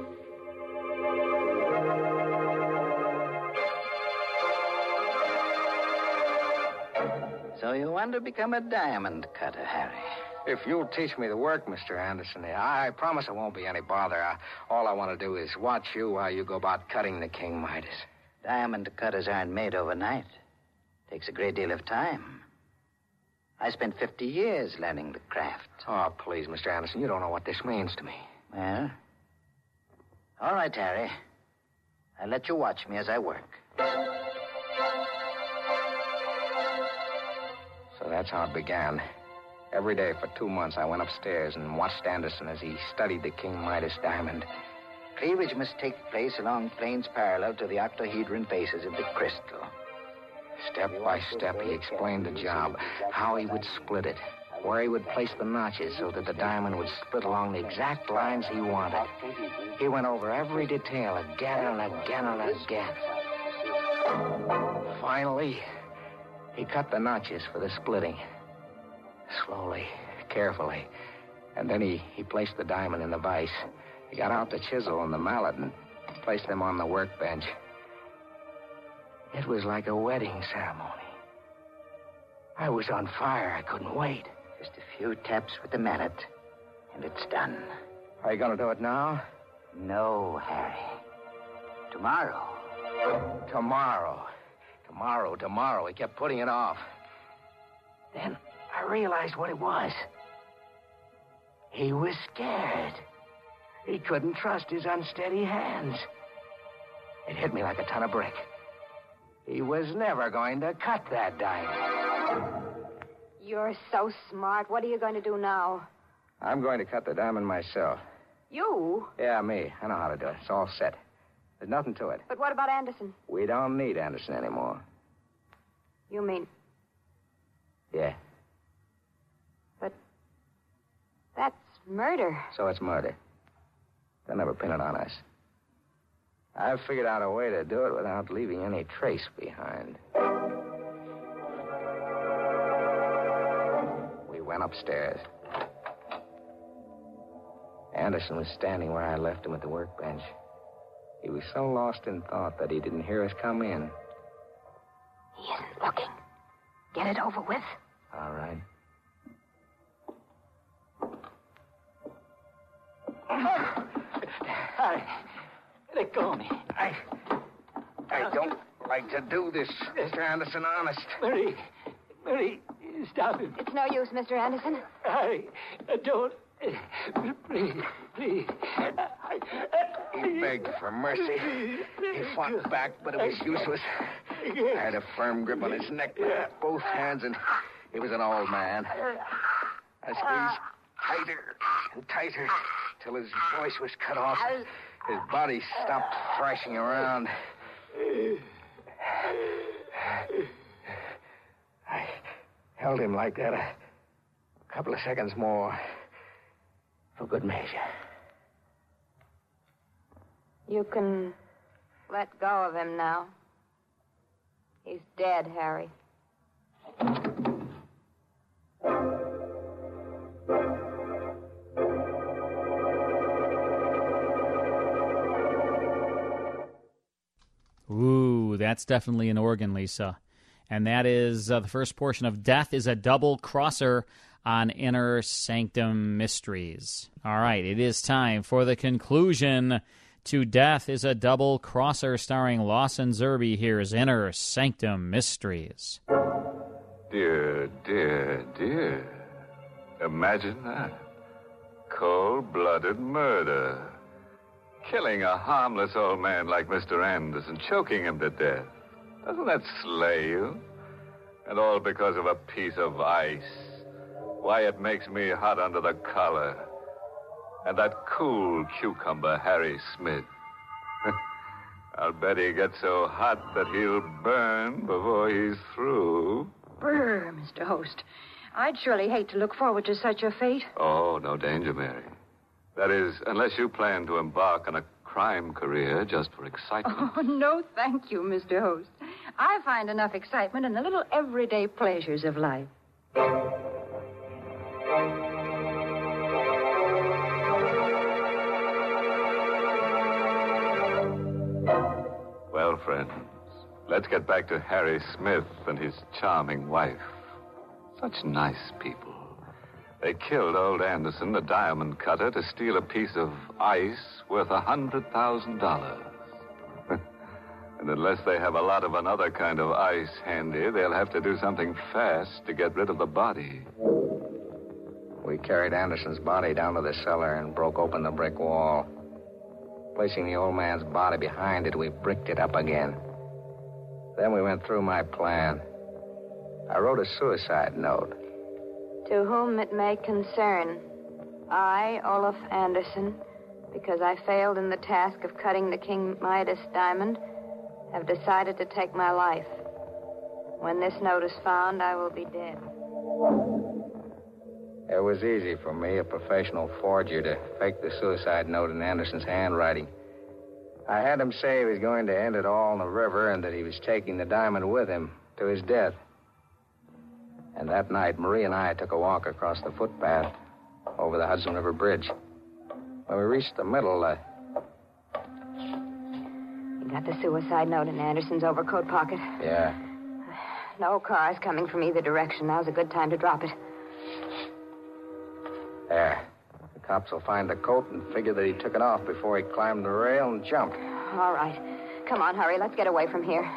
So you want to become a diamond cutter, Harry? If you'll teach me the work, Mr. Anderson, I promise it won't be any bother. All I want to do is watch you while you go about cutting the King Midas. Diamond cutters aren't made overnight. Takes a great deal of time. I spent 50 years learning the craft. Oh, please, Mr. Anderson, you don't know what this means to me. Well, all right, Harry. I'll let you watch me as I work. So that's how it began. Every day for 2 months, I went upstairs and watched Anderson as he studied the King Midas diamond. Cleavage must take place along planes parallel to the octahedron faces of the crystal. Step by step, he explained the job, how he would split it, where he would place the notches so that the diamond would split along the exact lines he wanted. He went over every detail again and again and again. Finally, he cut the notches for the splitting. Slowly, carefully. And then he placed the diamond in the vise. He got out the chisel and the mallet and placed them on the workbench. It was like a wedding ceremony. I was on fire. I couldn't wait. Just a few taps with the mallet, and it's done. Are you going to do it now? No, Harry. Tomorrow. Tomorrow. He kept putting it off. Then I realized what it was. He was scared. He couldn't trust his unsteady hands. It hit me like a ton of brick. He was never going to cut that diamond. You're so smart. What are you going to do now? I'm going to cut the diamond myself. You? Yeah, me. I know how to do it. It's all set. There's nothing to it. But what about Anderson? We don't need Anderson anymore. You mean... Yeah. But that's murder. So it's murder. They'll never pin it on us. I've figured out a way to do it without leaving any trace behind. We went upstairs. Anderson was standing where I left him at the workbench. He was so lost in thought that he didn't hear us come in. He isn't looking. Get it over with. All right. Harry, let go of me. I don't like to do this, Mr. Anderson, honest. Mary, stop him. It's no use, Mr. Anderson. Harry, don't. Please. He begged for mercy. He fought back, but it was useless. I had a firm grip on his neck with both hands, and he was an old man. I squeezed tighter and tighter till his voice was cut off. His body stopped thrashing around. I held him like that a couple of seconds more for good measure. You can let go of him now. He's dead, Harry. Ooh, that's definitely an organ, Lisa. And that is the first portion of Death is a Double Crosser on Inner Sanctum Mysteries. All right, it is time for the conclusion to Death is a Double Crosser starring Lawson Zerbe. Here's Inner Sanctum Mysteries. Dear. Imagine that. Cold-blooded murder. Killing a harmless old man like Mr. Anderson, choking him to death. Doesn't that slay you? And all because of a piece of ice. Why, it makes me hot under the collar. And that cool cucumber, Harry Smith. I'll bet he gets so hot that he'll burn before he's through. Brr, Mr. Host. I'd surely hate to look forward to such a fate. Oh, no danger, Mary. That is, unless you plan to embark on a crime career just for excitement. Oh, no, thank you, Mr. Host. I find enough excitement in the little everyday pleasures of life. Well, friends, let's get back to Harry Smith and his charming wife. Such nice people. They killed old Anderson, the diamond cutter, to steal a piece of ice worth $100,000. And unless they have a lot of another kind of ice handy, they'll have to do something fast to get rid of the body. We carried Anderson's body down to the cellar and broke open the brick wall. Placing the old man's body behind it, we bricked it up again. Then we went through my plan. I wrote a suicide note. To whom it may concern, I, Olaf Anderson, because I failed in the task of cutting the King Midas diamond, have decided to take my life. When this note is found, I will be dead. It was easy for me, a professional forger, to fake the suicide note in Anderson's handwriting. I had him say he was going to end it all in the river and that he was taking the diamond with him to his death. And that night, Marie and I took a walk across the footpath over the Hudson River Bridge. When we reached the middle, You got the suicide note in Anderson's overcoat pocket? Yeah. No cars coming from either direction. Now's a good time to drop it. There. The cops will find the coat and figure that he took it off before he climbed the rail and jumped. All right. Come on, hurry. Let's get away from here.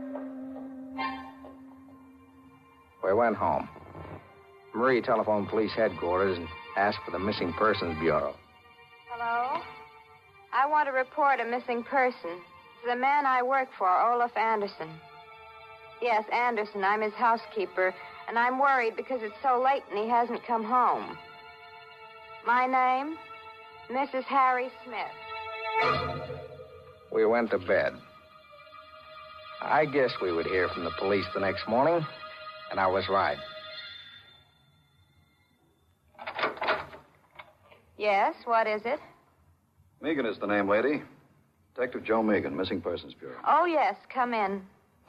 We went home. Marie telephoned police headquarters and asked for the Missing Persons Bureau. Hello? I want to report a missing person. It's the man I work for, Olaf Anderson. Yes, Anderson. I'm his housekeeper, and I'm worried because it's so late and he hasn't come home. My name? Mrs. Harry Smith. We went to bed. I guess we would hear from the police the next morning, and I was right. Yes, what is it? Megan is the name, lady. Detective Joe Megan, Missing Persons Bureau. Oh, yes, come in.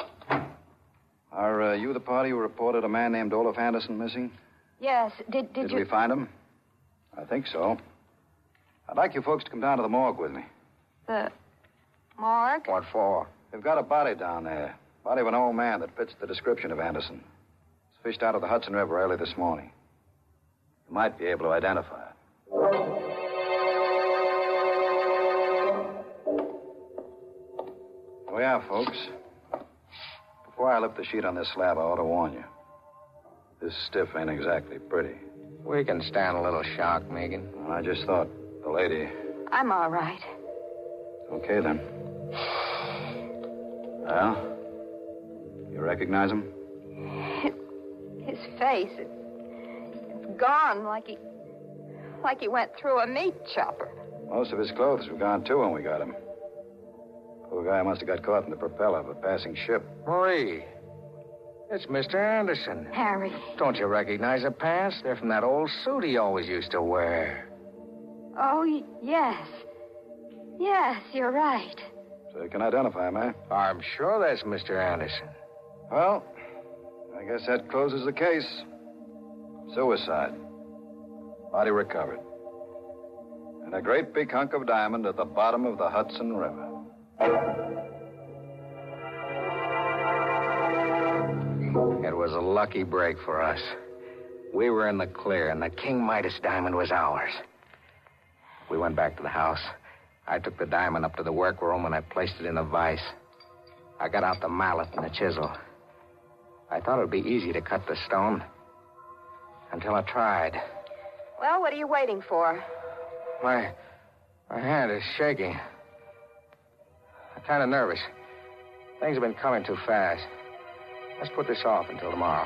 Are you the party who reported a man named Olaf Anderson missing? Yes, did you... Did we find him? I think so. I'd like you folks to come down to the morgue with me. The morgue? What for? They've got a body down there. Body of an old man that fits the description of Anderson. It's fished out of the Hudson River early this morning. You might be able to identify it. Oh, yeah, folks. Before I lift the sheet on this slab, I ought to warn you. This stiff ain't exactly pretty. We can stand a little shock, Megan. I just thought the lady... I'm all right. Okay, then. Well, you recognize him? His face, it's gone like he went through a meat chopper. Most of his clothes were gone, too, when we got him. Poor guy must have got caught in the propeller of a passing ship. Marie, it's Mr. Anderson. Harry. Don't you recognize the pants? They're from that old suit he always used to wear. Oh, yes. Yes, you're right. So you can identify him, eh? I'm sure that's Mr. Anderson. Well, I guess that closes the case. Suicide. Body recovered. And a great big hunk of diamond at the bottom of the Hudson River. It was a lucky break for us. We were in the clear, and the King Midas diamond was ours. We went back to the house. I took the diamond up to the workroom, and I placed it in a vise. I got out the mallet and the chisel. I thought it would be easy to cut the stone. Until I tried. Well, what are you waiting for? My hand is shaking. I'm kind of nervous. Things have been coming too fast. Let's put this off until tomorrow.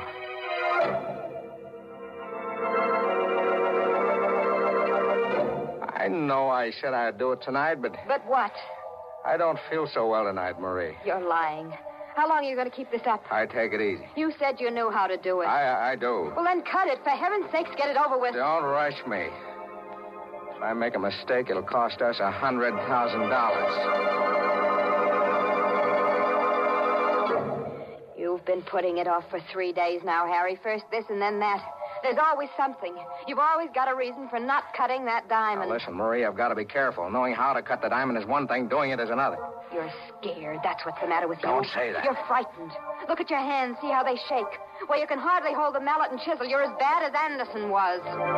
I know I said I'd do it tonight, but... But what? I don't feel so well tonight, Marie. You're lying. How long are you going to keep this up? I take it easy. You said you knew how to do it. I do. Well, then cut it. For heaven's sakes, get it over with. Don't rush me. If I make a mistake, it'll cost us $100,000. You've been putting it off for 3 days now, Harry. First this and then that. There's always something. You've always got a reason for not cutting that diamond. Now, listen, Marie, I've got to be careful. Knowing how to cut the diamond is one thing. Doing it is another. You're scared. That's what's the matter with you. Don't say that. You're frightened. Look at your hands. See how they shake. Well, you can hardly hold the mallet and chisel. You're as bad as Anderson was.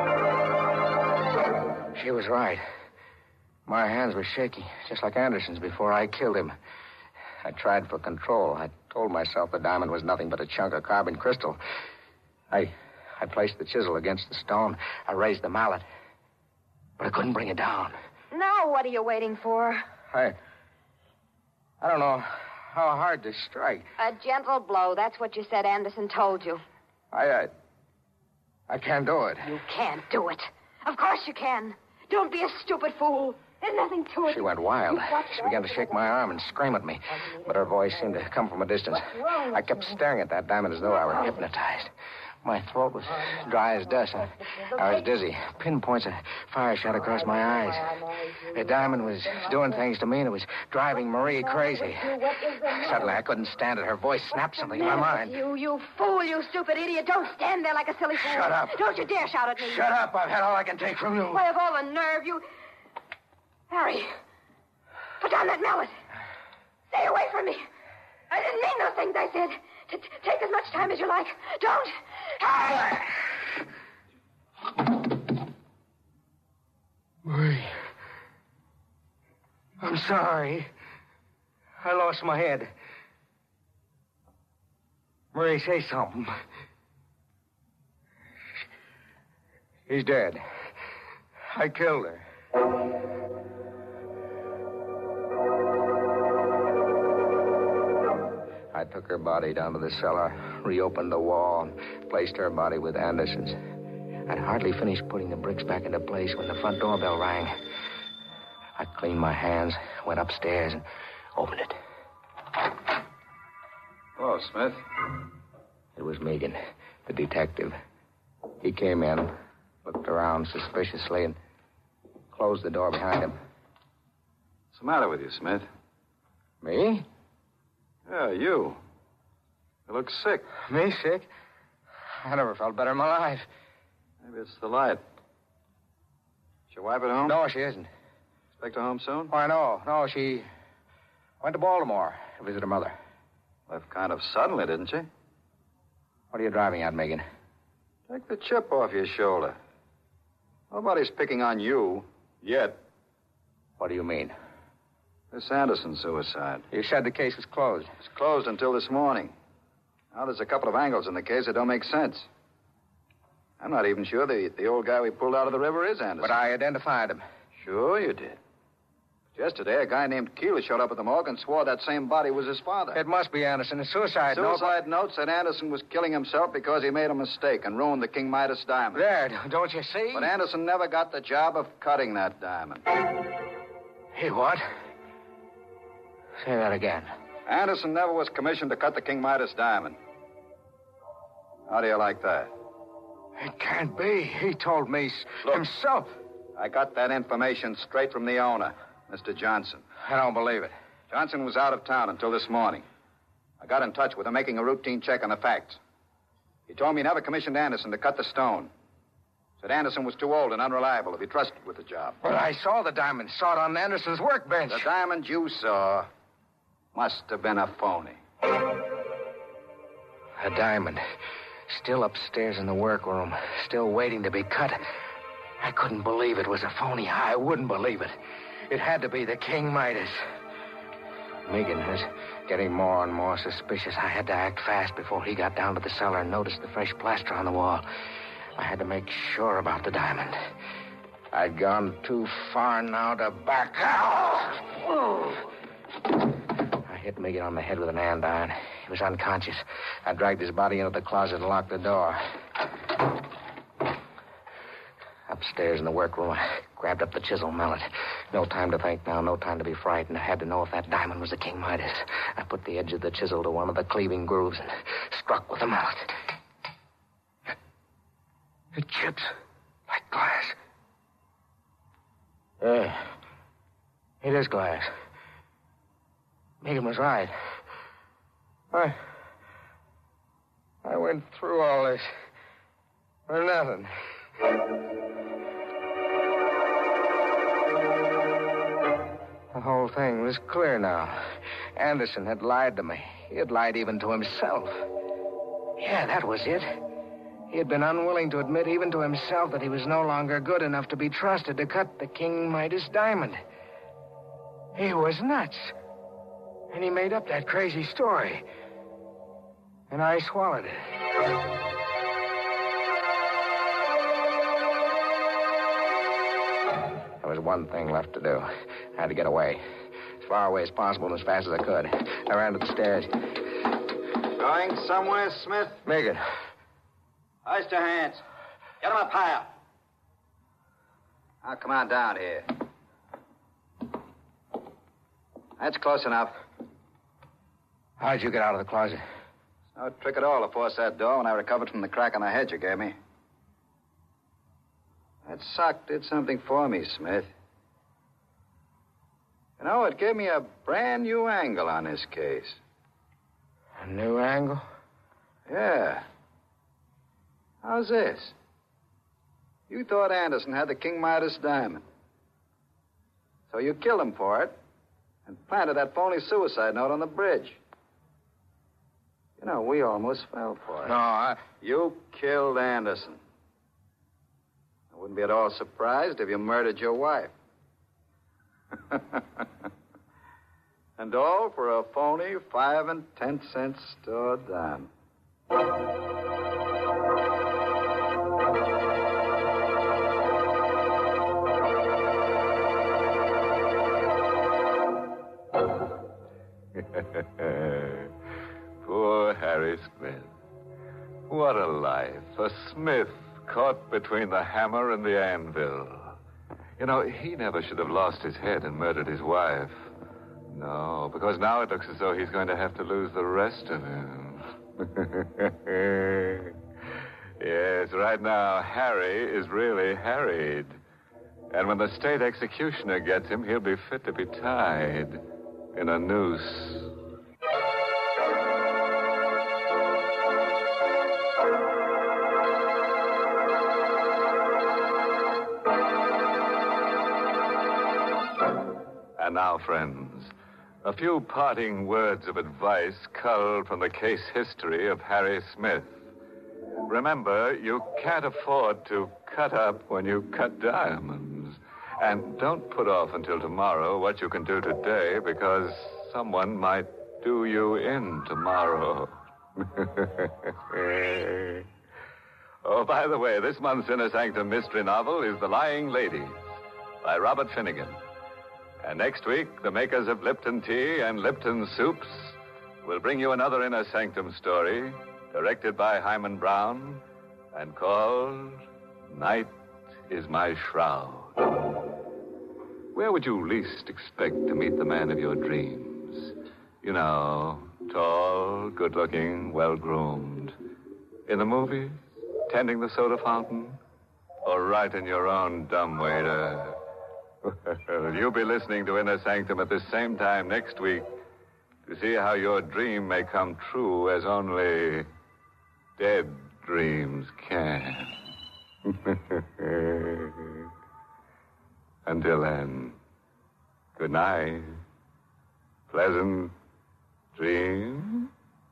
She was right. My hands were shaky, just like Anderson's before I killed him. I tried for control. I told myself the diamond was nothing but a chunk of carbon crystal. I placed the chisel against the stone. I raised the mallet. But I couldn't bring it down. Now, what are you waiting for? I don't know how hard to strike. A gentle blow. That's what you said Anderson told you. I can't do it. You can't do it. Of course you can. Don't be a stupid fool. There's nothing to it. She went wild. She began to shake my arm and scream at me. But her voice seemed to come from a distance. I kept staring at that diamond as though I were hypnotized. My throat was dry as dust. I was dizzy. Pinpoints of fire shot across my eyes. The diamond was doing things to me, and it was driving Marie crazy. Suddenly, I couldn't stand it. Her voice snapped something in my mind. You fool, you stupid idiot. Don't stand there like a silly fool. Shut up. Don't you dare shout at me. Shut up. I've had all I can take from you. Why, of all the nerve, you... Harry, put down that mallet. Stay away from me. I didn't mean those things I said. Take as much time as you like. Don't. Harry! Marie. I'm sorry. I lost my head. Marie, say something. He's dead. I killed her. I took her body down to the cellar, reopened the wall, and placed her body with Anderson's. I'd hardly finished putting the bricks back into place when the front doorbell rang. I cleaned my hands, went upstairs, and opened it. Hello, Smith. It was Megan, the detective. He came in, looked around suspiciously, and closed the door behind him. What's the matter with you, Smith? Me? Yeah, you. You look sick. Me sick? I never felt better in my life. Maybe it's the light. Is your wife at home? No, she isn't. Expect her home soon? Why, no. No, she went to Baltimore to visit her mother. Left kind of suddenly, didn't she? What are you driving at, Megan? Take the chip off your shoulder. Nobody's picking on you yet. What do you mean? This Anderson suicide. You said the case was closed. It's closed until this morning. Now there's a couple of angles in the case that don't make sense. I'm not even sure the old guy we pulled out of the river is Anderson. But I identified him. Sure you did. Yesterday, a guy named Keeler showed up at the morgue and swore that same body was his father. It must be Anderson. A suicide note. Suicide note said Anderson was killing himself because he made a mistake and ruined the King Midas diamond. There, don't you see? But Anderson never got the job of cutting that diamond. He what? Say that again. Anderson never was commissioned to cut the King Midas diamond. How do you like that? It can't be. He told me himself. I got that information straight from the owner, Mr. Johnson. I don't believe it. Johnson was out of town until this morning. I got in touch with him, making a routine check on the facts. He told me he never commissioned Anderson to cut the stone. Said Anderson was too old and unreliable to be trusted with the job. But I saw the diamond. Saw it on Anderson's workbench. The diamond you saw must have been a phony. A diamond. Still upstairs in the workroom. Still waiting to be cut. I couldn't believe it was a phony. I wouldn't believe it. It had to be the King Midas. Megan was getting more and more suspicious. I had to act fast before he got down to the cellar and noticed the fresh plaster on the wall. I had to make sure about the diamond. I'd gone too far now to back out. I hit Megan on the head with an andiron. He was unconscious. I dragged his body into the closet and locked the door. Upstairs in the workroom, I grabbed up the chisel mallet. No time to think now, no time to be frightened. I had to know if that diamond was the King Midas. I put the edge of the chisel to one of the cleaving grooves and struck with the mallet. It chips like glass. Yeah, it is glass. Megan was right. I went through all this for nothing. The whole thing was clear now. Anderson had lied to me. He had lied even to himself. Yeah, that was it. He had been unwilling to admit even to himself that he was no longer good enough to be trusted to cut the King Midas diamond. He was nuts. And he made up that crazy story. And I swallowed it. There was one thing left to do. I had to get away. As far away as possible and as fast as I could. I ran to the stairs. Going somewhere, Smith? Megan. Hoist your hands. Get them up higher. Now, come on down here. That's close enough. How'd you get out of the closet? No trick at all to force that door when I recovered from the crack on the head you gave me. That sock did something for me, Smith. You know, it gave me a brand new angle on this case. A new angle? Yeah. How's this? You thought Anderson had the King Midas diamond. So you killed him for it and planted that phony suicide note on the bridge. You know, we almost fell for it. No, You killed Anderson. I wouldn't be at all surprised if you murdered your wife. And all for a phony 5 and 10 cent store dime. Poor Harry Smith. What a life. A Smith caught between the hammer and the anvil. You know, he never should have lost his head and murdered his wife. No, because now it looks as though he's going to have to lose the rest of him. Yes, right now, Harry is really harried. And when the state executioner gets him, he'll be fit to be tied in a noose. And now, friends, a few parting words of advice culled from the case history of Harry Smith. Remember, you can't afford to cut up when you cut diamonds. And don't put off until tomorrow what you can do today, because someone might do you in tomorrow. Oh, by the way, this month's Inner Sanctum mystery novel is The Lying Ladies by Robert Finnegan. And next week, the makers of Lipton Tea and Lipton Soups will bring you another Inner Sanctum story, directed by Hyman Brown, and called Night is My Shroud. Where would you least expect to meet the man of your dreams? You know, tall, good-looking, well-groomed. In the movies? Tending the soda fountain? Or right in your own dumbwaiter? You'll be listening to Inner Sanctum at the same time next week to see how your dream may come true as only dead dreams can. Until then, good night. Pleasant dreams.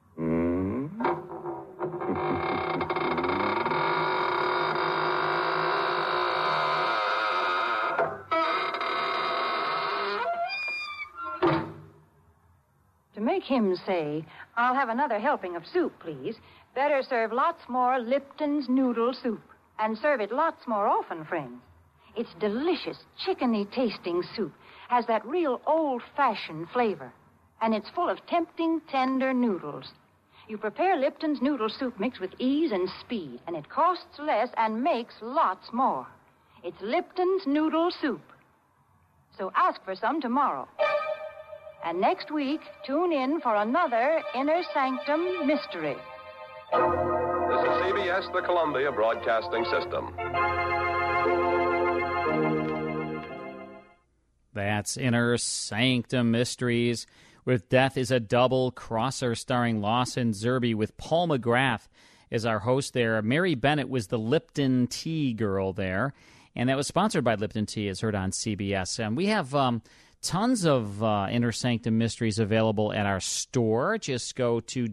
To make him say, "I'll have another helping of soup, please," better serve lots more Lipton's noodle soup. And serve it lots more often, friends. It's delicious, chickeny tasting soup. Has that real old-fashioned flavor. And it's full of tempting, tender noodles. You prepare Lipton's noodle soup mix with ease and speed, and it costs less and makes lots more. It's Lipton's noodle soup. So ask for some tomorrow. And next week, tune in for another Inner Sanctum mystery. This is CBS, the Columbia Broadcasting System. That's Inner Sanctum Mysteries with Death is a Double Crosser starring Lawson Zerbe with Paul McGrath as our host there. Mary Bennett was the Lipton Tea girl there, and that was sponsored by Lipton Tea, as heard on CBS. And we have tons of Inner Sanctum Mysteries available at our store. Just go to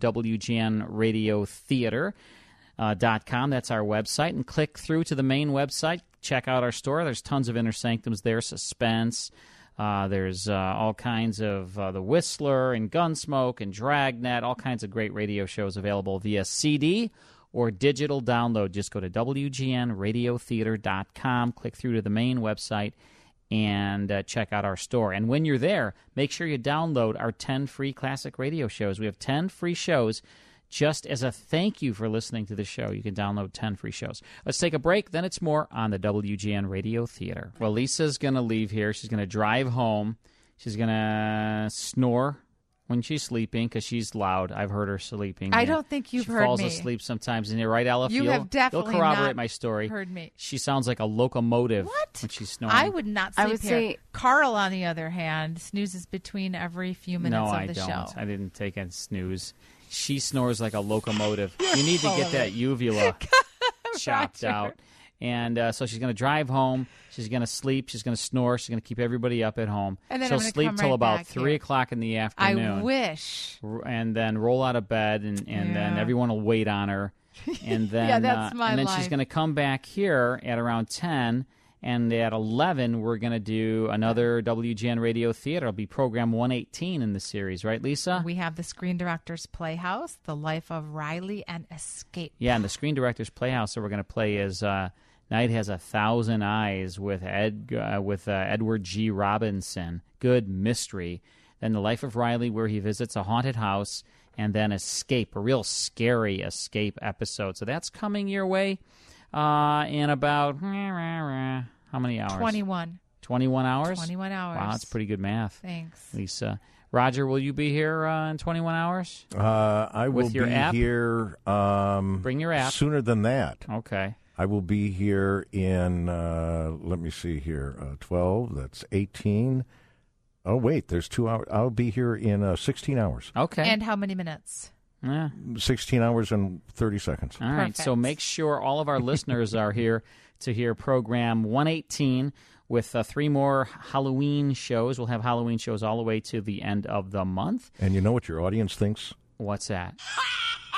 WGNRadioTheater.com. That's our website, and click through to the main website. Check out our store. There's tons of Inner Sanctums there. Suspense. There's all kinds of The Whistler and Gunsmoke and Dragnet, all kinds of great radio shows available via CD or digital download. Just go to WGNRadioTheater.com, click through to the main website, and check out our store. And when you're there, make sure you download our 10 free classic radio shows. We have 10 free shows just as a thank you for listening to the show. You can download 10 free shows. Let's take a break. Then it's more on the WGN Radio Theater. Well, Lisa's going to leave here. She's going to drive home. She's going to snore when she's sleeping because she's loud. I've heard her sleeping. I don't think you've heard me. She falls asleep sometimes. And you're right, Ella. You have definitely you'll corroborate not my story. heard me. She sounds like a locomotive when she's snoring. I would not sleep I would here. say- Carl, on the other hand, snoozes between every few minutes of the show. No, I don't. I didn't take a snooze. She snores like a locomotive. You need to get that uvula chopped out. And so she's going to drive home. She's going to sleep. She's going to snore. She's going to keep everybody up at home. And then she'll I'm gonna sleep come till right about back 3 here. o'clock in the afternoon. I wish. And then roll out of bed, and then Yeah. everyone will wait on her. And then, Yeah, that's my and then life. she's going to come back here at around 10. And at 11, we're going to do another WGN Radio Theater. It'll be program 118 in the series, right, Lisa? We have the Screen Directors Playhouse, The Life of Riley, and Escape. Yeah, and the Screen Directors Playhouse that we're going to play is Night Has 1,000 Eyes with Edward G. Robinson. Good mystery. Then The Life of Riley, where he visits a haunted house. And then Escape, a real scary escape episode. So that's coming your way in about, how many hours? 21. 21 hours? 21 hours. Wow, that's pretty good math. Thanks. Lisa. Roger, will you be here in 21 hours? I will With your be app? here. Bring your app. Sooner than that. Okay. I will be here in. Let me see here. 12. That's 18. Oh wait, there's 2 hours. I'll be here in 16 hours. Okay. And how many minutes? 16 hours and 30 seconds. All right, so make sure all of our listeners are here to hear program 118 with 3 more Halloween shows. We'll have Halloween shows all the way to the end of the month. And you know what your audience thinks? What's that?